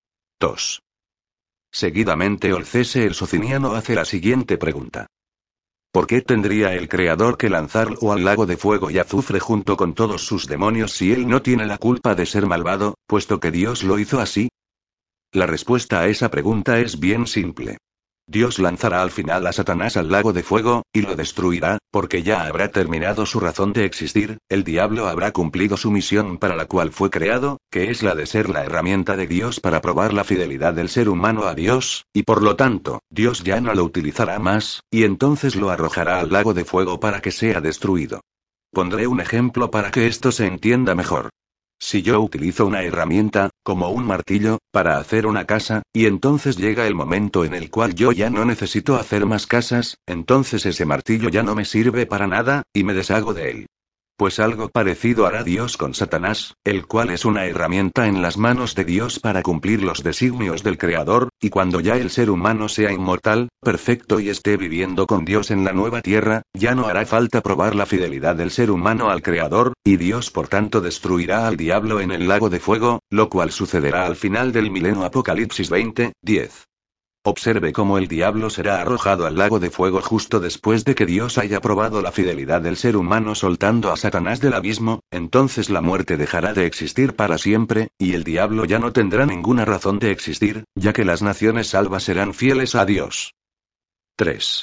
dos. Seguidamente Olcese el sociniano hace la siguiente pregunta. ¿Por qué tendría el Creador que lanzarlo al lago de fuego y azufre junto con todos sus demonios si él no tiene la culpa de ser malvado, puesto que Dios lo hizo así? La respuesta a esa pregunta es bien simple. Dios lanzará al final a Satanás al lago de fuego, y lo destruirá, porque ya habrá terminado su razón de existir, el diablo habrá cumplido su misión para la cual fue creado, que es la de ser la herramienta de Dios para probar la fidelidad del ser humano a Dios, y por lo tanto, Dios ya no lo utilizará más, y entonces lo arrojará al lago de fuego para que sea destruido. Pondré un ejemplo para que esto se entienda mejor. Si yo utilizo una herramienta, como un martillo, para hacer una casa, y entonces llega el momento en el cual yo ya no necesito hacer más casas, entonces ese martillo ya no me sirve para nada, y me deshago de él. Pues algo parecido hará Dios con Satanás, el cual es una herramienta en las manos de Dios para cumplir los designios del Creador, y cuando ya el ser humano sea inmortal, perfecto y esté viviendo con Dios en la nueva tierra, ya no hará falta probar la fidelidad del ser humano al Creador, y Dios por tanto destruirá al diablo en el lago de fuego, lo cual sucederá al final del milenio. Apocalipsis veinte, diez. Observe cómo el diablo será arrojado al lago de fuego justo después de que Dios haya probado la fidelidad del ser humano soltando a Satanás del abismo, entonces la muerte dejará de existir para siempre, y el diablo ya no tendrá ninguna razón de existir, ya que las naciones salvas serán fieles a Dios. tres.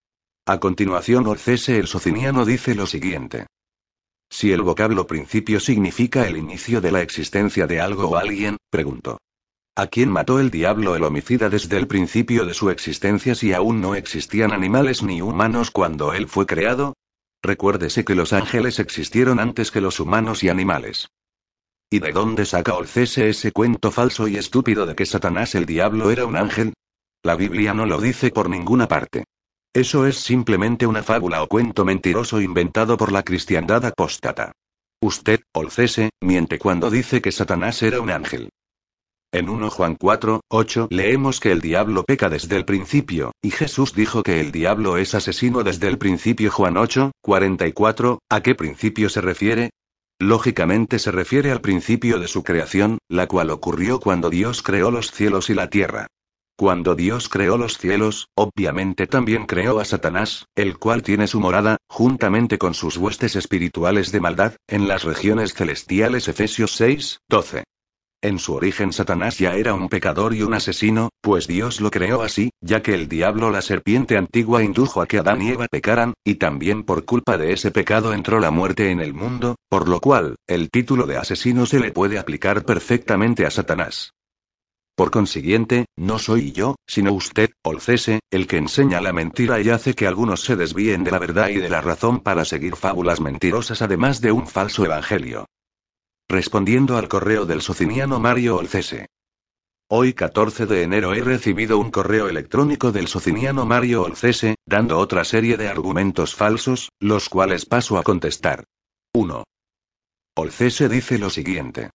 A continuación Olcese el sociniano dice lo siguiente. Si el vocablo principio significa el inicio de la existencia de algo o alguien, pregunto. ¿A quién mató el diablo el homicida desde el principio de su existencia si aún no existían animales ni humanos cuando él fue creado? Recuérdese que los ángeles existieron antes que los humanos y animales. ¿Y de dónde saca Olcese ese cuento falso y estúpido de que Satanás el diablo era un ángel? La Biblia no lo dice por ninguna parte. Eso es simplemente una fábula o cuento mentiroso inventado por la cristiandad apóstata. Usted, Olcese, miente cuando dice que Satanás era un ángel. En primera Juan cuatro, ocho leemos que el diablo peca desde el principio, y Jesús dijo que el diablo es asesino desde el principio. Juan ocho, cuarenta y cuatro, ¿a qué principio se refiere? Lógicamente se refiere al principio de su creación, la cual ocurrió cuando Dios creó los cielos y la tierra. Cuando Dios creó los cielos, obviamente también creó a Satanás, el cual tiene su morada, juntamente con sus huestes espirituales de maldad, en las regiones celestiales. Efesios seis, doce. En su origen Satanás ya era un pecador y un asesino, pues Dios lo creó así, ya que el diablo, la serpiente antigua, indujo a que Adán y Eva pecaran, y también por culpa de ese pecado entró la muerte en el mundo, por lo cual, el título de asesino se le puede aplicar perfectamente a Satanás. Por consiguiente, no soy yo, sino usted, Olcese, el que enseña la mentira y hace que algunos se desvíen de la verdad y de la razón para seguir fábulas mentirosas además de un falso evangelio. Respondiendo al correo del sociniano Mario Olcese. Hoy catorce de enero he recibido un correo electrónico del sociniano Mario Olcese, dando otra serie de argumentos falsos, los cuales paso a contestar. uno. Olcese dice lo siguiente.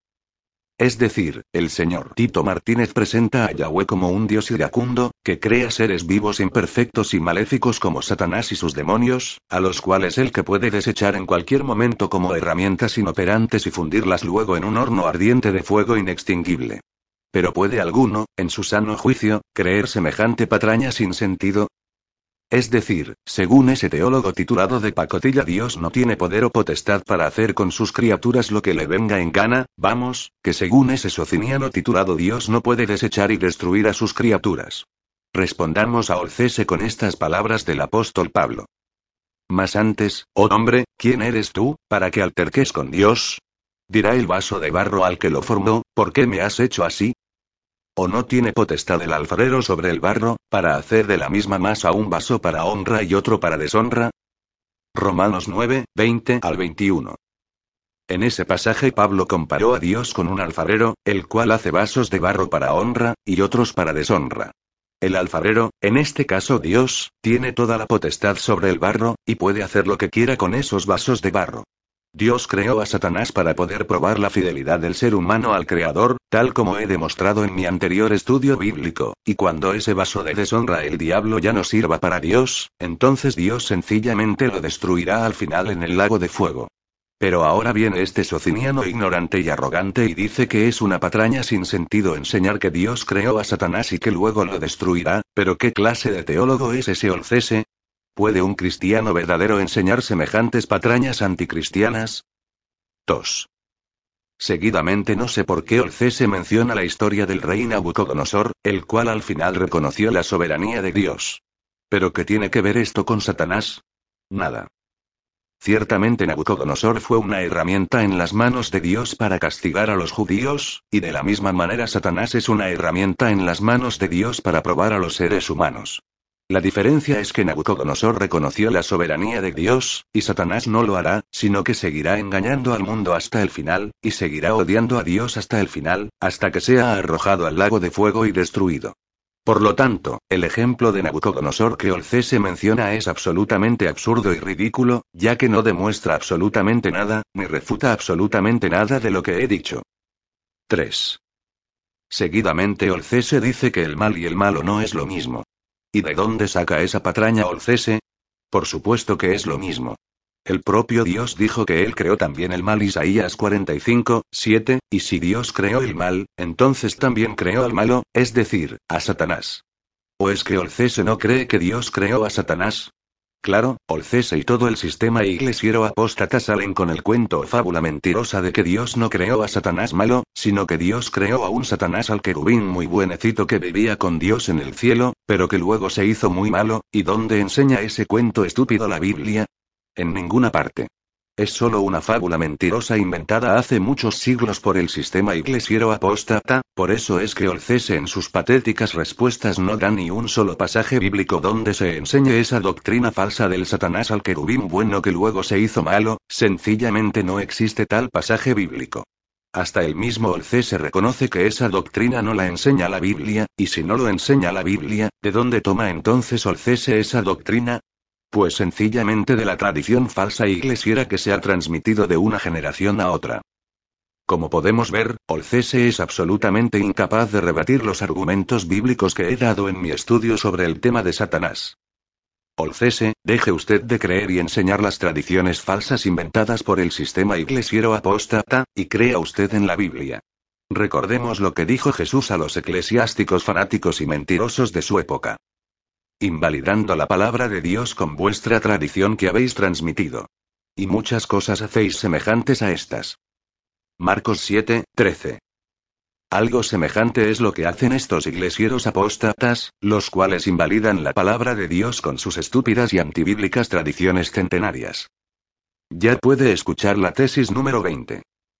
Es decir, el señor Tito Martínez presenta a Yahweh como un dios iracundo, que crea seres vivos imperfectos y maléficos como Satanás y sus demonios, a los cuales él que puede desechar en cualquier momento como herramientas inoperantes y fundirlas luego en un horno ardiente de fuego inextinguible. Pero ¿puede alguno, en su sano juicio, creer semejante patraña sin sentido? Es decir, según ese teólogo titulado de pacotilla, Dios no tiene poder o potestad para hacer con sus criaturas lo que le venga en gana, vamos, que según ese sociniano titulado Dios no puede desechar y destruir a sus criaturas. Respondamos a Olcese con estas palabras del apóstol Pablo. Mas antes, oh hombre, ¿quién eres tú, para que alterques con Dios? Dirá el vaso de barro al que lo formó, ¿por qué me has hecho así? ¿O no tiene potestad el alfarero sobre el barro, para hacer de la misma masa un vaso para honra y otro para deshonra? Romanos nueve, veinte al veintiuno. En ese pasaje Pablo comparó a Dios con un alfarero, el cual hace vasos de barro para honra, y otros para deshonra. El alfarero, en este caso Dios, tiene toda la potestad sobre el barro, y puede hacer lo que quiera con esos vasos de barro. Dios creó a Satanás para poder probar la fidelidad del ser humano al Creador, tal como he demostrado en mi anterior estudio bíblico, y cuando ese vaso de deshonra el diablo ya no sirva para Dios, entonces Dios sencillamente lo destruirá al final en el lago de fuego. Pero ahora viene este sociniano ignorante y arrogante y dice que es una patraña sin sentido enseñar que Dios creó a Satanás y que luego lo destruirá, pero ¿qué clase de teólogo es ese Olcese? ¿Puede un cristiano verdadero enseñar semejantes patrañas anticristianas? dos. Seguidamente no sé por qué Olcese menciona la historia del rey Nabucodonosor, el cual al final reconoció la soberanía de Dios. ¿Pero qué tiene que ver esto con Satanás? Nada. Ciertamente Nabucodonosor fue una herramienta en las manos de Dios para castigar a los judíos, y de la misma manera Satanás es una herramienta en las manos de Dios para probar a los seres humanos. La diferencia es que Nabucodonosor reconoció la soberanía de Dios, y Satanás no lo hará, sino que seguirá engañando al mundo hasta el final, y seguirá odiando a Dios hasta el final, hasta que sea arrojado al lago de fuego y destruido. Por lo tanto, el ejemplo de Nabucodonosor que Olcese menciona es absolutamente absurdo y ridículo, ya que no demuestra absolutamente nada, ni refuta absolutamente nada de lo que he dicho. tres. Seguidamente Olcese dice que el mal y el malo no es lo mismo. ¿Y de dónde saca esa patraña Olcese? Por supuesto que es lo mismo. El propio Dios dijo que él creó también el mal, Isaías cuarenta y cinco, siete, y si Dios creó el mal, entonces también creó al malo, es decir, a Satanás. ¿O es que Olcese no cree que Dios creó a Satanás? Claro, Olcese y todo el sistema iglesiero apóstata salen con el cuento o fábula mentirosa de que Dios no creó a Satanás malo, sino que Dios creó a un Satanás al querubín muy buenecito que vivía con Dios en el cielo, pero que luego se hizo muy malo. ¿Y dónde enseña ese cuento estúpido la Biblia? En ninguna parte. Es solo una fábula mentirosa inventada hace muchos siglos por el sistema iglesiero apóstata, por eso es que Olcese en sus patéticas respuestas no da ni un solo pasaje bíblico donde se enseñe esa doctrina falsa del Satanás al querubín bueno que luego se hizo malo, sencillamente no existe tal pasaje bíblico. Hasta el mismo Olcese reconoce que esa doctrina no la enseña la Biblia, y si no lo enseña la Biblia, ¿de dónde toma entonces Olcese esa doctrina? Pues sencillamente de la tradición falsa iglesiera que se ha transmitido de una generación a otra. Como podemos ver, Olcese es absolutamente incapaz de rebatir los argumentos bíblicos que he dado en mi estudio sobre el tema de Satanás. Olcese, deje usted de creer y enseñar las tradiciones falsas inventadas por el sistema iglesiero apóstata, y crea usted en la Biblia. Recordemos lo que dijo Jesús a los eclesiásticos fanáticos y mentirosos de su época. Invalidando la palabra de Dios con vuestra tradición que habéis transmitido. Y muchas cosas hacéis semejantes a estas. Marcos siete, trece. Algo semejante es lo que hacen estos iglesieros apóstatas, los cuales invalidan la palabra de Dios con sus estúpidas y antibíblicas tradiciones centenarias. Ya puede escuchar la tesis número veinte.